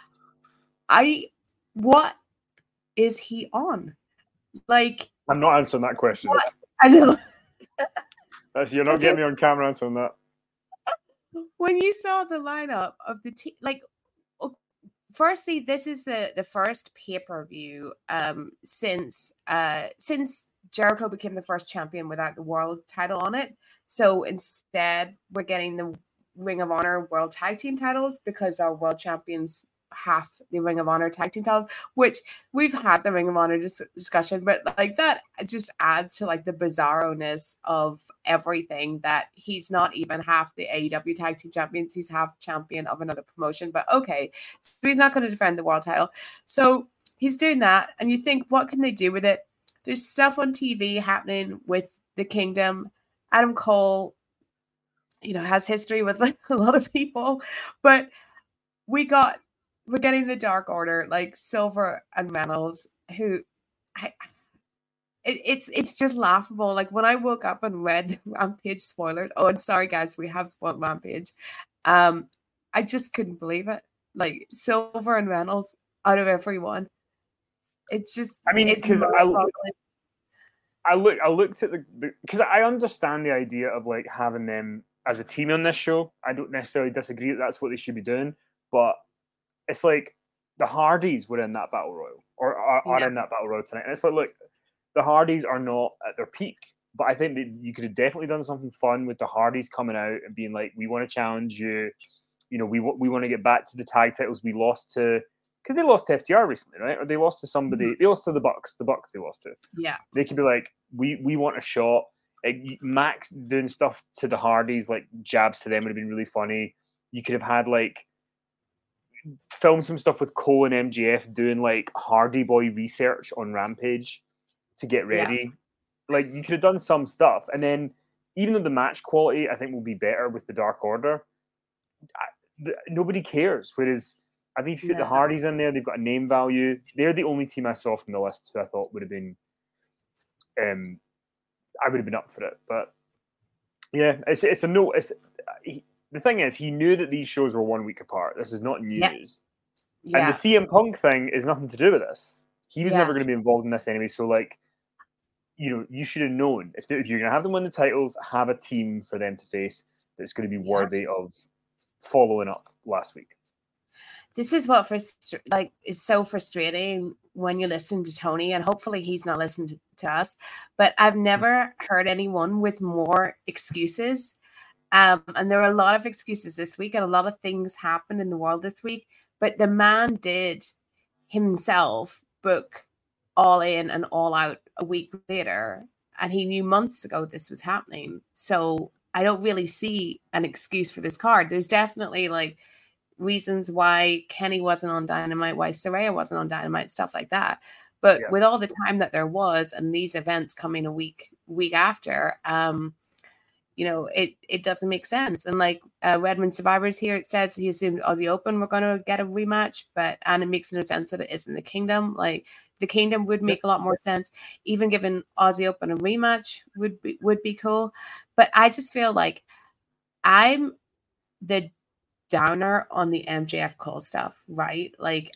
D: What is he on? Like,
E: I'm not answering that question.
D: What? I know.
E: You're not getting me on camera answering that.
D: When you saw the lineup of the team, like, firstly, this is the first pay-per-view since Jericho became the first champion without the world title on it. So instead, we're getting the Ring of Honor World Tag Team titles because our world champions have the Ring of Honor tag team titles, which we've had the Ring of Honor discussion, but like that just adds to like the bizarro-ness of everything, that he's not even half the AEW tag team champions, he's half champion of another promotion. But okay, so he's not going to defend the world title, so he's doing that, and you think, what can they do with it? There's stuff on TV happening with the Kingdom. Adam Cole, has history with like a lot of people, but we're getting the Dark Order, like Silver and Reynolds, who it's just laughable. Like when I woke up and read the Rampage spoilers, and sorry guys, we have spoiled Rampage. I just couldn't believe it. Like Silver and Reynolds out of everyone. It's just,
E: I mean, because I looked at because I understand the idea of like having them as a team on this show. I don't necessarily disagree that that's what they should be doing, but it's like the Hardys were in that Battle Royal or are in that Battle Royal tonight. And it's like, look, the Hardys are not at their peak, but I think that you could have definitely done something fun with the Hardys coming out and being like, we want to challenge you. We want to get back to the tag titles we lost to, because they lost to FTR recently, right? Or they lost to somebody. They lost to the Bucks. The Bucks they lost to.
D: Yeah.
E: They could be like, we want a shot. Max doing stuff to the Hardys, like jabs to them, would have been really funny. You could have had like film some stuff with Cole and MJF doing like Hardy Boy research on Rampage to get ready. Yeah. Like you could have done some stuff, and then even though the match quality I think will be better with the Dark Order, nobody cares. Whereas I think if you put the Hardys in there, they've got a name value. They're the only team I saw from the list who I thought would have been, I would have been up for it. But yeah, it's a no. The thing is, he knew that these shows were 1 week apart. This is not news. Yeah. And the CM Punk thing is nothing to do with this. He was never going to be involved in this anyway. So, like, you should have known. If you're going to have them win the titles, have a team for them to face that's going to be worthy of following up last week.
D: This is what is so frustrating when you listen to Tony, and hopefully he's not listening to us, but I've never heard anyone with more excuses. And there are a lot of excuses this week, and a lot of things happened in the world this week. But the man did himself book All In and All Out a week later, and he knew months ago this was happening. So I don't really see an excuse for this card. There's definitely like reasons why Kenny wasn't on Dynamite, why Saraya wasn't on Dynamite, stuff like that. But with all the time that there was, and these events coming a week after, it doesn't make sense. And like Redmond Survivors here, it says he assumed Aussie Open were going to get a rematch, and it makes no sense that it isn't the Kingdom. Like the Kingdom would make a lot more sense. Even giving Aussie Open a rematch would be cool. But I just feel like I'm the downer on the MJF Cole stuff, right? Like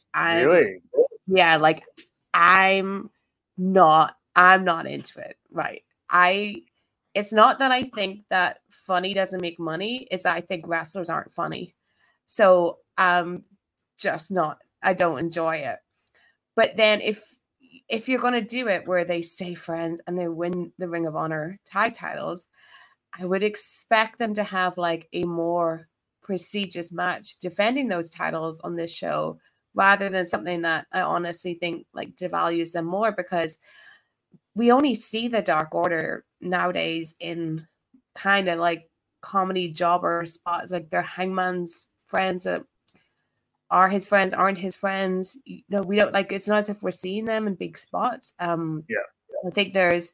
D: I'm not into it, right? It's not that I think that funny doesn't make money, it's that I think wrestlers aren't funny. So just not, I don't enjoy it. But then if you're going to do it where they stay friends and they win the Ring of Honor tag titles, I would expect them to have like a more prestigious match defending those titles on this show, rather than something that I honestly think like devalues them more, because we only see the Dark Order nowadays in kind of like comedy jobber spots, like they're Hangman's friends that are his friends, aren't his friends. We don't, like, it's not as if we're seeing them in big spots. I think there's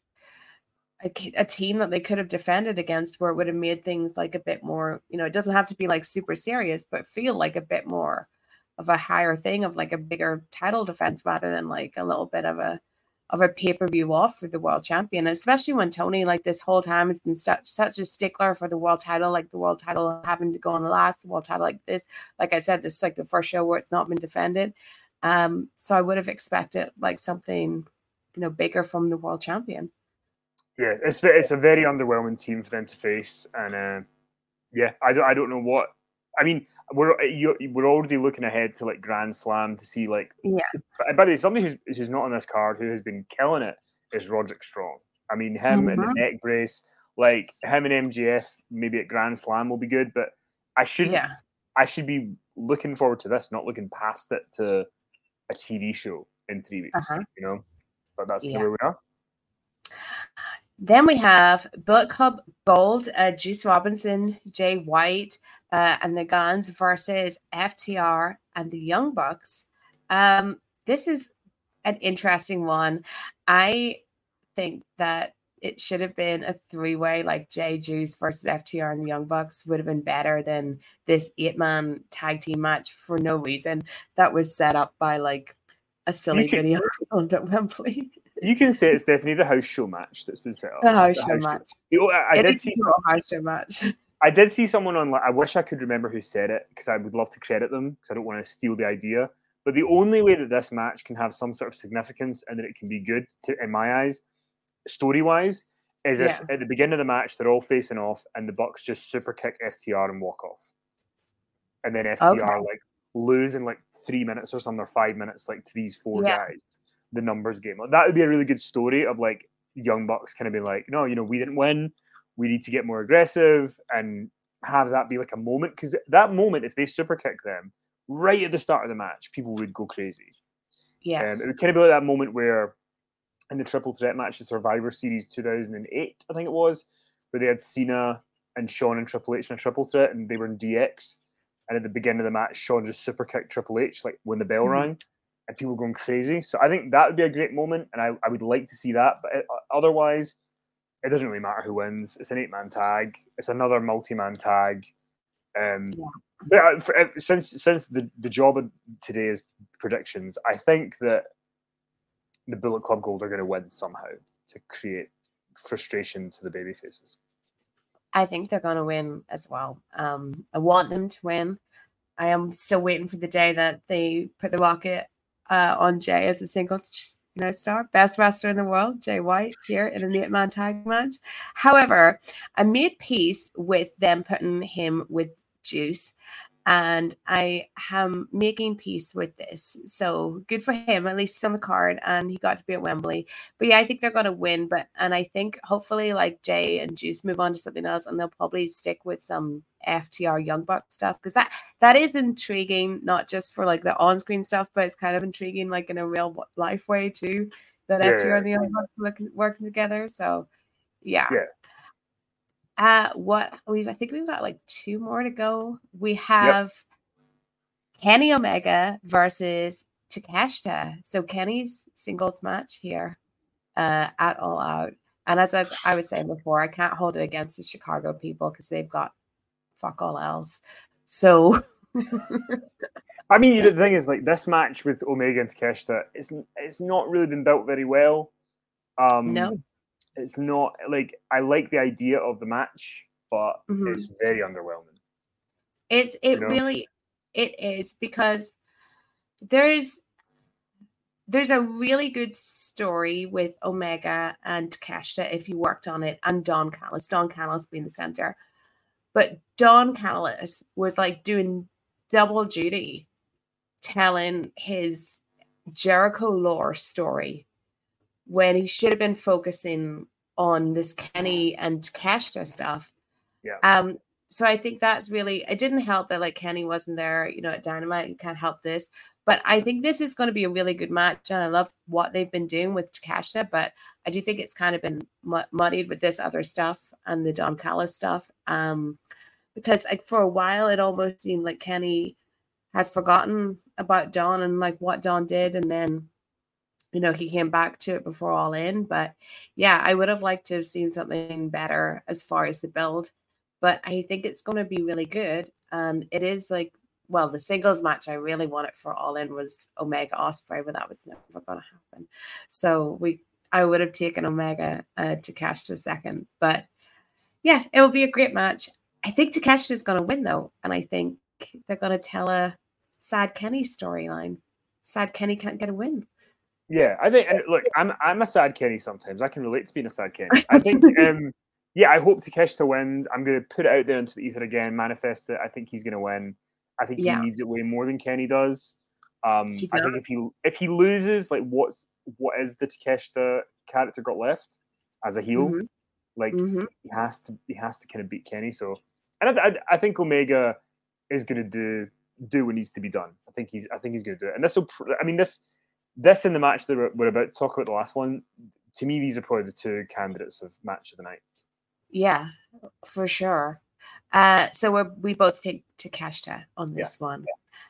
D: a team that they could have defended against where it would have made things like a bit more, it doesn't have to be like super serious, but feel like a bit more of a higher thing, of like a bigger title defense, rather than like a little bit of a pay-per-view off for the world champion. And especially when Tony, like this whole time, has been such a stickler for the world title, like the world title having to go on the last, the world title like this. Like I said, this is like the first show where it's not been defended. So I would have expected like something, bigger from the world champion.
E: Yeah, it's a very underwhelming team for them to face, and I don't know what. I mean, we're already looking ahead to like Grand Slam to see like.
D: Yeah.
E: By the way, somebody who's not on this card who has been killing it is Roderick Strong. I mean, him in the neck brace, like him and MJF maybe at Grand Slam will be good, but I should be looking forward to this, not looking past it to a TV show in 3 weeks. But that's kind of where we are.
D: Then we have Bullet Club Gold, Juice Robinson, Jay White, and the Guns versus FTR and the Young Bucks. This is an interesting one. I think that it should have been a 3-way, like Jay Juice versus FTR and the Young Bucks would have been better than this 8-man tag team match for no reason. That was set up by like a silly video on Wembley.
E: You can say it's definitely the house show match that's been set up.
D: The house show match.
E: I did see
D: a house show match.
E: I did see someone online. I wish I could remember who said it, because I would love to credit them, because I don't want to steal the idea. But the only way that this match can have some sort of significance and that it can be good, in my eyes, story-wise, is if at the beginning of the match they're all facing off and the Bucks just super kick FTR and walk off, and then FTR like lose in like 3 minutes or something, or 5 minutes, like to these 4 guys. The numbers game. That would be a really good story of like Young Bucks kind of being like, no, we didn't win. We need to get more aggressive, and have that be like a moment. Because that moment, if they super kick them right at the start of the match, people would go crazy.
D: Yeah.
E: It would kind of be like that moment where in the Triple Threat match, the Survivor Series 2008, I think it was, where they had Cena and Shawn and Triple H in a Triple Threat, and they were in DX. And at the beginning of the match, Shawn just super kicked Triple H, like when the bell rang. And people going crazy. So I think that would be a great moment, and I would like to see that. But otherwise, it doesn't really matter who wins. It's an 8-man tag. It's another multi-man tag. Since the job of today is predictions, I think that the Bullet Club Gold are going to win somehow to create frustration to the babyfaces.
D: I think they're going to win as well. I want them to win. I am still waiting for the day that they put the Rocket on Jay as a singles star, best wrestler in the world, Jay White, here in an 8-man tag match. However, I made peace with them putting him with Juice, and I am making peace with this. So good for him, at least he's on the card, and he got to be at Wembley. But yeah, I think they're going to win. And I think hopefully like Jay and Juice move on to something else, and they'll probably stick with some FTR Young Buck stuff, because that is intriguing, not just for like the on-screen stuff, but it's kind of intriguing like in a real life way too, that FTR and the Young Bucks working together. So yeah. I think we've got like 2 more to go. We have Kenny Omega versus Takeshita. So Kenny's singles match here at All Out. And as I was saying before, I can't hold it against the Chicago people because they've got fuck all else. So,
E: I mean, the thing is, like, this match with Omega and Takeshita, it's not really been built very well.
D: No.
E: It's not, like, I like the idea of the match, but it's very underwhelming.
D: It really is, because there's a really good story with Omega and Takeshita if you worked on it, and Don Callis being the center. But Don Callis was like doing double duty, telling his Jericho lore story when he should have been focusing on this Kenny and Takeshita stuff.
E: Yeah.
D: So I think that's really, it didn't help that like Kenny wasn't there, at Dynamite. You can't help this. But I think this is going to be a really good match. And I love what they've been doing with Takeshita. But I do think it's kind of been muddied with this other stuff and the Don Callis stuff. Because like for a while, it almost seemed like Kenny had forgotten about Don and like what Don did. And then, he came back to it before All In. But yeah, I would have liked to have seen something better as far as the build. But I think it's going to be really good. And it is like, well, the singles match I really wanted for All In was Omega Ospreay, but that was never going to happen. So I would have taken Omega Takeshita second. But yeah, it will be a great match. I think Takeshita is going to win, though. And I think they're going to tell a sad Kenny storyline. Sad Kenny can't get a win.
E: Yeah, I think, and look, I'm a sad Kenny sometimes. I can relate to being a sad Kenny. I think, yeah, I hope Takeshita wins. I'm going to put it out there into the ether again, manifest it. I think he's going to win. I think he needs it way more than Kenny does. I think if he loses, like, what is the Takeshita character got left as a heel?
D: Mm-hmm.
E: Like, he has to kind of beat Kenny. So, and I think Omega is going to do what needs to be done. I think he's going to do it. And this will, I mean, this in the match that we're about to talk about, the last one, to me, these are probably the two candidates of match of the night.
D: Yeah, for sure. So we both take Takeshita on this one.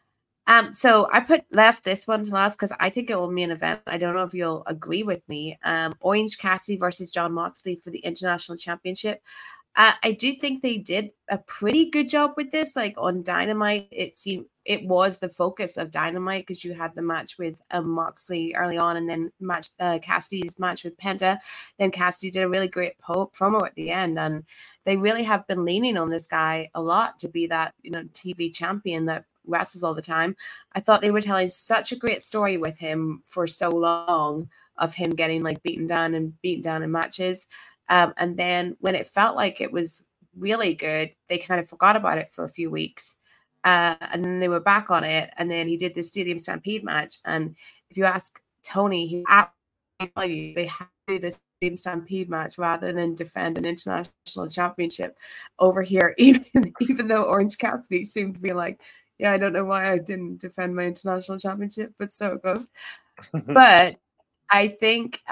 D: So I left this one to last because I think it will be an event. I don't know if you'll agree with me. Orange Cassidy versus Jon Moxley for the International Championship. I do think they did a pretty good job with this. Like on Dynamite, it seemed it was the focus of Dynamite because you had the match with Moxley early on, and then Cassidy's match with Penta. Then Cassidy did a really great promo at the end, and they really have been leaning on this guy a lot to be that TV champion that wrestles all the time. I thought they were telling such a great story with him for so long of him getting like beaten down in matches. And then when it felt like it was really good, they kind of forgot about it for a few weeks. And then they were back on it. And then he did the Stadium Stampede match. And if you ask Tony, he absolutely they have to do this Stadium Stampede match rather than defend an international championship over here, even though Orange Cassidy seemed to be like, yeah, I don't know why I didn't defend my international championship, but so it goes. But I think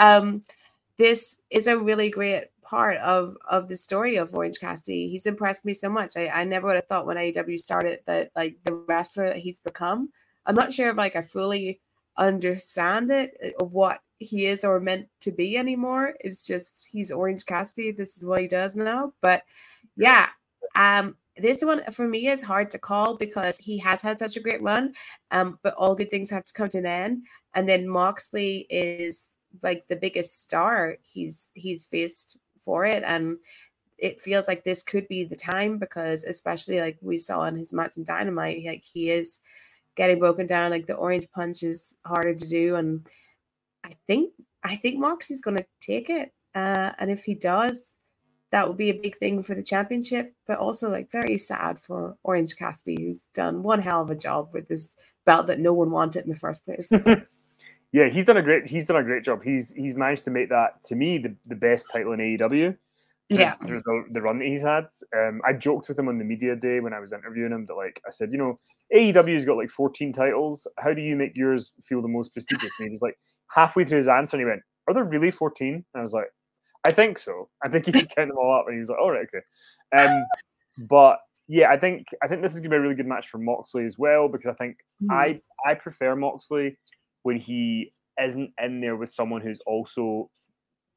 D: this is a really great part of the story of Orange Cassidy. He's impressed me so much. I never would have thought when AEW started that like the wrestler that he's become. I'm not sure if like I fully understand it of what he is or meant to be anymore. It's just he's Orange Cassidy. This is what he does now. But yeah, this one for me is hard to call because he has had such a great run. But all good things have to come to an end. And then Moxley is like the biggest star he's faced for it, and it feels like this could be the time because especially like we saw in his match in Dynamite, like he is getting broken down, like the orange punch is harder to do, and I think Moxley's going to take it, and if he does, that would be a big thing for the championship, but also like very sad for Orange Cassidy, who's done one hell of a job with this belt that no one wanted in the first place.
E: Yeah, he's done a great job. He's managed to make that, to me, the best title in AEW.
D: Yeah,
E: through the run that he's had. I joked with him on the media day when I was interviewing him that like I said, AEW's got like 14 titles. How do you make yours feel the most prestigious? And he was like halfway through his answer, and he went, "Are there really 14?" And I was like, "I think so. I think you can count them all up." And he was like, "All right, okay." But yeah, I think this is gonna be a really good match for Moxley as well because I think I prefer Moxley when he isn't in there with someone who's also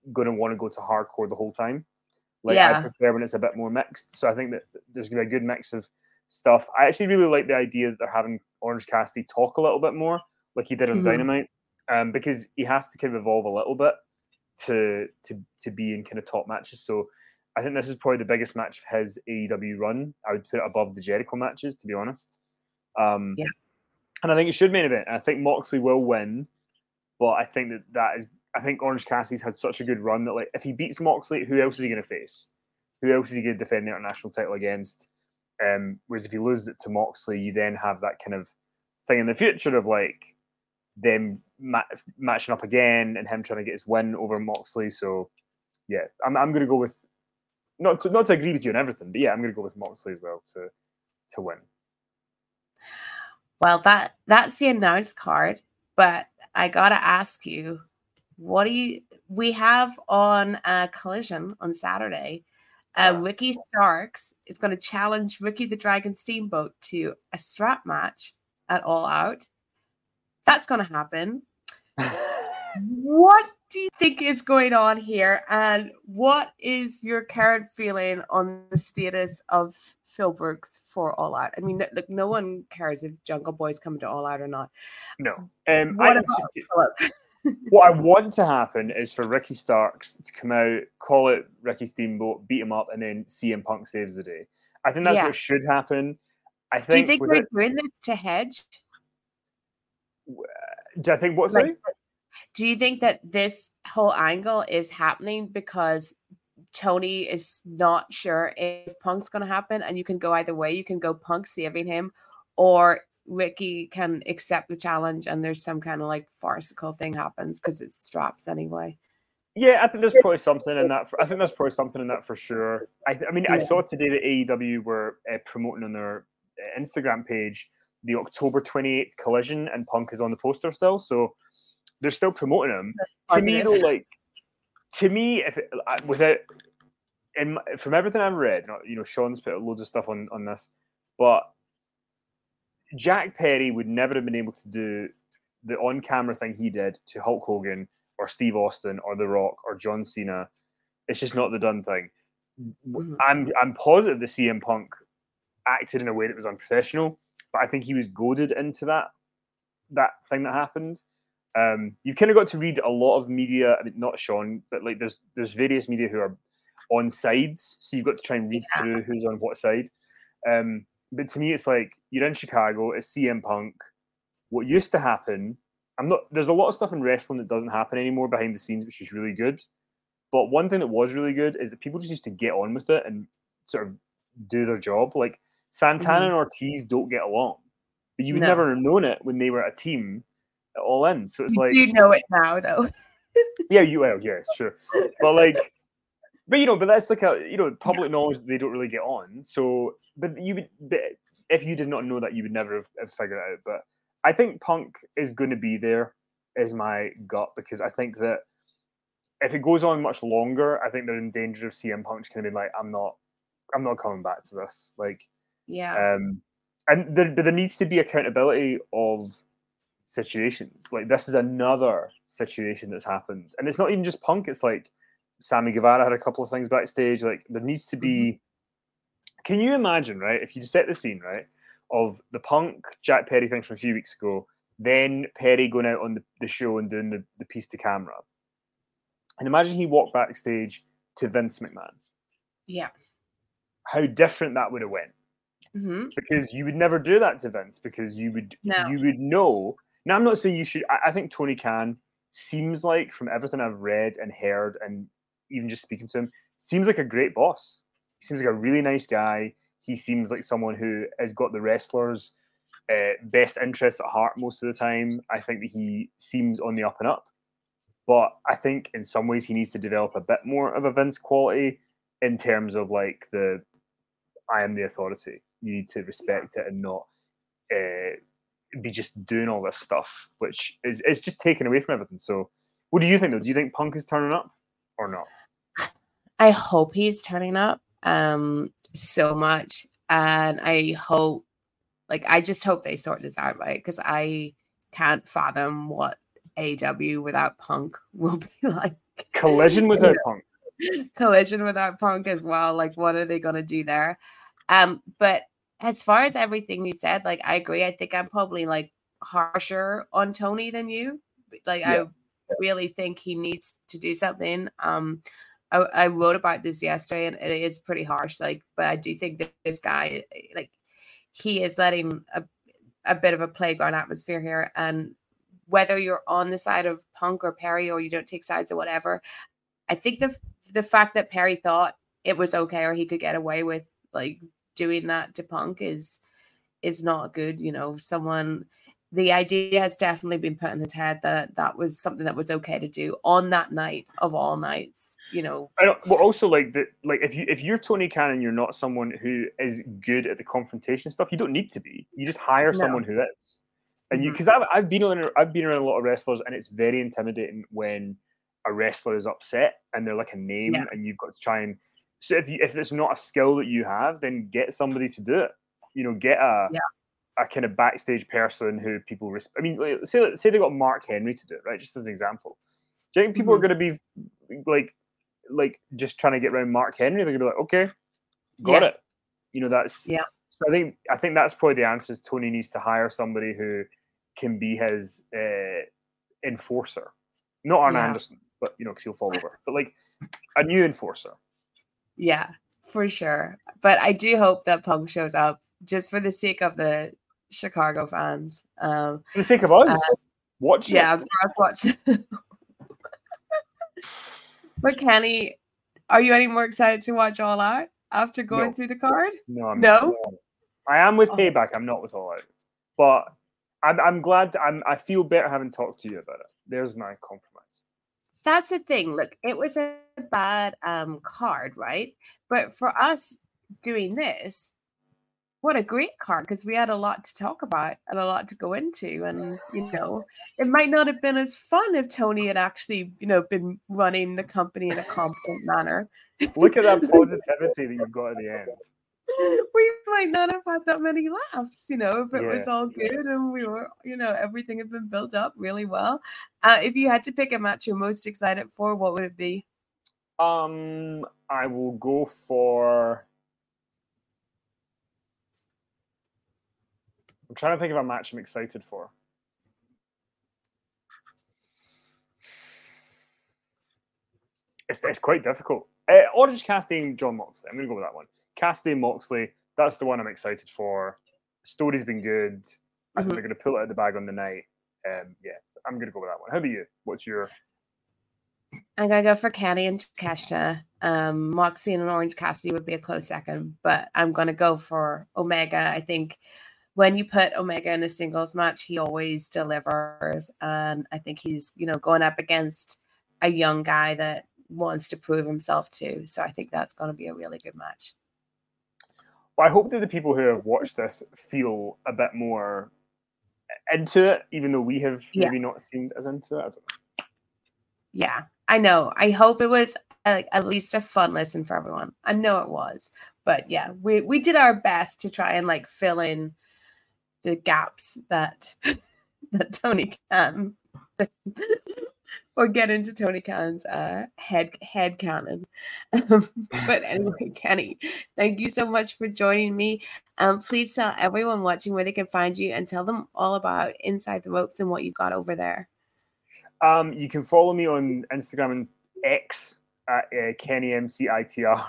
E: going to want to go to hardcore the whole time. Like, I prefer when it's a bit more mixed. So I think that there's going to be a good mix of stuff. I actually really like the idea that they're having Orange Cassidy talk a little bit more, like he did on Dynamite, because he has to kind of evolve a little bit to be in kind of top matches. So I think this is probably the biggest match of his AEW run. I would put it above the Jericho matches, to be honest. And I think it should main event. I think Moxley will win, but I think I think Orange Cassidy's had such a good run that, like, if he beats Moxley, who else is he going to face? Who else is he going to defend the international title against? Whereas if he loses it to Moxley, you then have that kind of thing in the future of like them matching up again and him trying to get his win over Moxley. So yeah, I'm going to go with not to agree with you on everything, but yeah, I'm going to go with Moxley as well to win.
D: Well, that's the announced card, but I gotta ask you, we have on Collision on Saturday. Ricky Starks is going to challenge Ricky the Dragon Steamboat to a strap match at All Out. That's going to happen. What do you think is going on here? And what is your current feeling on the status of Phil Brooks for All Out? I mean, look, no one cares if Jungle Boy's coming to All Out or not.
E: No.
D: What
E: I want to happen is for Ricky Starks to come out, call it Ricky Steamboat, beat him up, and then CM Punk saves the day. I think that's what should happen.
D: Do you think they're doing this to hedge?
E: Do I think what? Sorry?
D: Do you think that this whole angle is happening because Tony is not sure if Punk's going to happen, and you can go either way? You can go Punk saving him, or Ricky can accept the challenge and there's some kind of like farcical thing happens because it's straps anyway.
E: Yeah, I think there's probably something in that. I think there's probably something in that for sure. I mean, I saw today that AEW were promoting on their Instagram page the October 28th Collision, and Punk is on the poster still, so they're still promoting him. To me, though, from everything I've read, you know, Sean's put loads of stuff on this, but Jack Perry would never have been able to do the on-camera thing he did to Hulk Hogan or Steve Austin or The Rock or John Cena. It's just not the done thing. I'm positive the CM Punk acted in a way that was unprofessional, but I think he was goaded into that thing that happened. You've kind of got to read a lot of media. I mean, not Sean, but like there's various media who are on sides, so you've got to try and read through who's on what side. But to me, it's like, you're in Chicago, it's CM Punk. What used to happen, there's a lot of stuff in wrestling that doesn't happen anymore behind the scenes, which is really good. But one thing that was really good is that people just used to get on with it and sort of do their job. Like Santana and Ortiz don't get along, but you would never have known it when they were a team All In. So it's like,
D: you know it now, though.
E: Yeah, sure. But that's like public knowledge that they don't really get on. So, but if you did not know that, you would never have figured it out. But I think Punk is going to be there, is my gut, because I think that if it goes on much longer, I think they're in danger of CM Punk just kind of being like, I'm not coming back to this. Like, and there needs to be accountability of situations. Like, this is another situation that's happened, and it's not even just Punk. It's like Sammy Guevara had a couple of things backstage. Like, there needs to be. Can you imagine, right? If you set the scene, right, of the Punk Jack Perry thing from a few weeks ago, then Perry going out on the show and doing the piece to camera, and imagine he walked backstage to Vince McMahon. Yeah. How different that would have went. Mm-hmm. Because you would never do that to Vince, because you would know. Now, I'm not saying you should. I think Tony Khan seems like, from everything I've read and heard, and even just speaking to him, seems like a great boss. He seems like a really nice guy. He seems like someone who has got the wrestlers' best interests at heart most of the time. I think that he seems on the up and up. But I think in some ways he needs to develop a bit more of a Vince quality in terms of like I am the authority. You need to respect it and not be just doing all this stuff, which is just taken away from everything. So what do you think, though? Do you think Punk is turning up or not?
D: I hope he's turning up so much. And I hope, I just hope they sort this out, right? Because I can't fathom what AEW without Punk will be like.
E: Collision without Punk.
D: Collision without Punk as well. Like, what are they going to do there? But as far as everything you said, like, I agree. I think I'm probably like harsher on Tony than you. Like, I really think he needs to do something. I wrote about this yesterday, and it is pretty harsh. Like, but I do think that this guy, like, he is letting a bit of a playground atmosphere here. And whether you're on the side of Punk or Perry, or you don't take sides or whatever, I think the fact that Perry thought it was okay, or he could get away with like doing that to Punk is not good. You know, the idea has definitely been put in his head that was something that was okay to do on that night of all nights, you know.
E: Well, also like if you're Tony Khan and you're not someone who is good at the confrontation stuff, you don't need to be. You just hire someone who is. And because I've been around a lot of wrestlers, and it's very intimidating when a wrestler is upset and they're like a name, and you've got to try and. So if it's not a skill that you have, then get somebody to do it. You know, get a kind of backstage person who people respect. I mean, say they got Mark Henry to do it, right? Just as an example. Do you think people are going to be like just trying to get around Mark Henry? They're going to be like, okay, got it. You know, that's So I think that's probably the answer. Is Tony needs to hire somebody who can be his enforcer, not Arn Anderson, but you know, because he'll fall over. But like a new enforcer.
D: Yeah, for sure. But I do hope that Punk shows up just for the sake of the Chicago fans.
E: For the sake of us, watch it.
D: Yeah, for us watch. But Kenny, are you any more excited to watch All Out after going through the card?
E: No, I'm not. I am with Payback. I'm not with All Out, but I'm glad. I feel better having talked to you about it. There's my compromise.
D: That's the thing. Look, it was a bad card, right? But for us doing this, what a great card, because we had a lot to talk about and a lot to go into. And, you know, it might not have been as fun if Tony had actually, you know, been running the company in a competent manner.
E: Look at that positivity that you've got at the end.
D: We might not have had that many laughs, you know, if it was all good and we were, you know, everything had been built up really well. If you had to pick a match you're most excited for, what would it be?
E: I will go for. I'm trying to think of a match I'm excited for. It's quite difficult. Orange Cassidy and Jon Moxley. I'm going to go with that one. Cassidy and Moxley, that's the one I'm excited for. Story's been good. I think they're going to pull it out of the bag on the night. I'm going to go with that one. How about you? What's your...
D: I'm going to go for Kenny and Takeshita. Moxley and Orange Cassidy would be a close second, but I'm going to go for Omega. I think when you put Omega in a singles match, he always delivers. And I think he's, you know, going up against a young guy that wants to prove himself too. So I think that's going to be a really good match.
E: Well, I hope that the people who have watched this feel a bit more into it, even though we have maybe not seemed as into it. I don't know.
D: Yeah, I know. I hope it was at least a fun listen for everyone. I know it was. But yeah, we did our best to try and like fill in the gaps that Tony can. Or get into Tony Khan's head canon. But anyway, Kenny, thank you so much for joining me. Please tell everyone watching where they can find you and tell them all about Inside the Ropes and what you've got over there.
E: You can follow me on Instagram and X at KennyMCITR.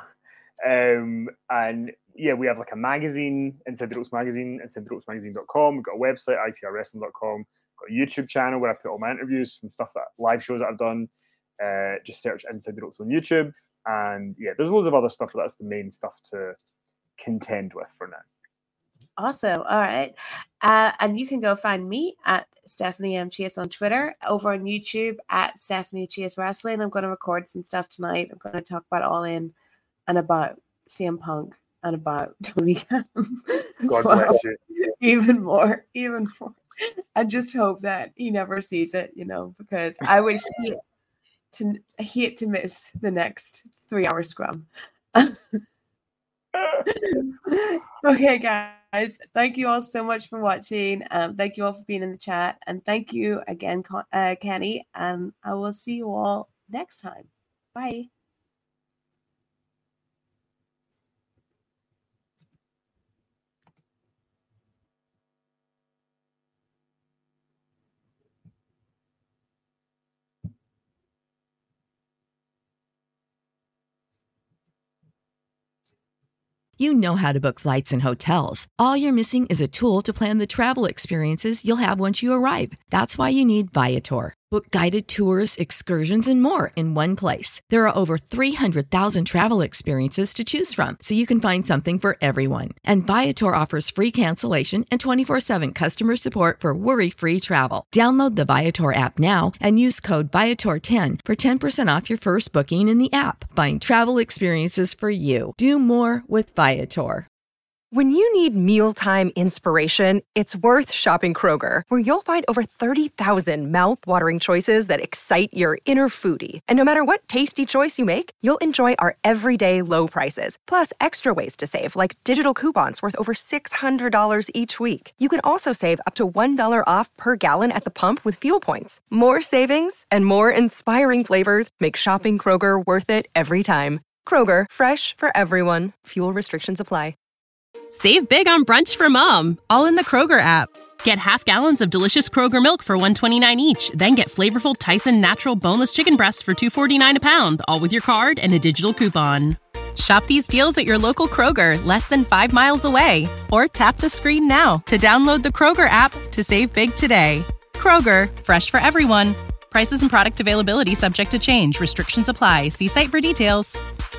E: And yeah, we have like a magazine, Inside the Ropes magazine, InsideTheRopesMagazine.com. We've got a website, ITRWrestling.com. Got a YouTube channel where I put all my interviews from stuff that live shows that I've done. Just search Inside the Ropes on YouTube. And yeah, there's loads of other stuff, but that's the main stuff to contend with for now.
D: Awesome. All right. And you can go find me at Stephanie M. Chase on Twitter, over on YouTube at Stephanie Chase Wrestling. I'm going to record some stuff tonight. I'm going to talk about All In and about CM Punk and about Tony Khan.
E: God bless you.
D: Even more. I just hope that he never sees it, you know, because I would hate to miss the next 3-hour scrum. Okay, guys. Thank you all so much for watching. Thank you all for being in the chat. And thank you again, Kenny. And I will see you all next time. Bye.
F: You know how to book flights and hotels. All you're missing is a tool to plan the travel experiences you'll have once you arrive. That's why you need Viator. Book guided tours, excursions, and more in one place. There are over 300,000 travel experiences to choose from, so you can find something for everyone. And Viator offers free cancellation and 24/7 customer support for worry-free travel. Download the Viator app now and use code Viator10 for 10% off your first booking in the app. Find travel experiences for you. Do more with Viator.
G: When you need mealtime inspiration, it's worth shopping Kroger, where you'll find over 30,000 mouth-watering choices that excite your inner foodie. And no matter what tasty choice you make, you'll enjoy our everyday low prices, plus extra ways to save, like digital coupons worth over $600 each week. You can also save up to $1 off per gallon at the pump with fuel points. More savings and more inspiring flavors make shopping Kroger worth it every time. Kroger, fresh for everyone. Fuel restrictions apply.
H: Save big on brunch for mom, all in the Kroger app. Get half gallons of delicious Kroger milk for $1.29 each. Then get flavorful Tyson natural boneless chicken breasts for $2.49 a pound, all with your card and a digital coupon. Shop these deals at your local Kroger, less than 5 miles away. Or tap the screen now to download the Kroger app to save big today. Kroger, fresh for everyone. Prices and product availability subject to change. Restrictions apply. See site for details.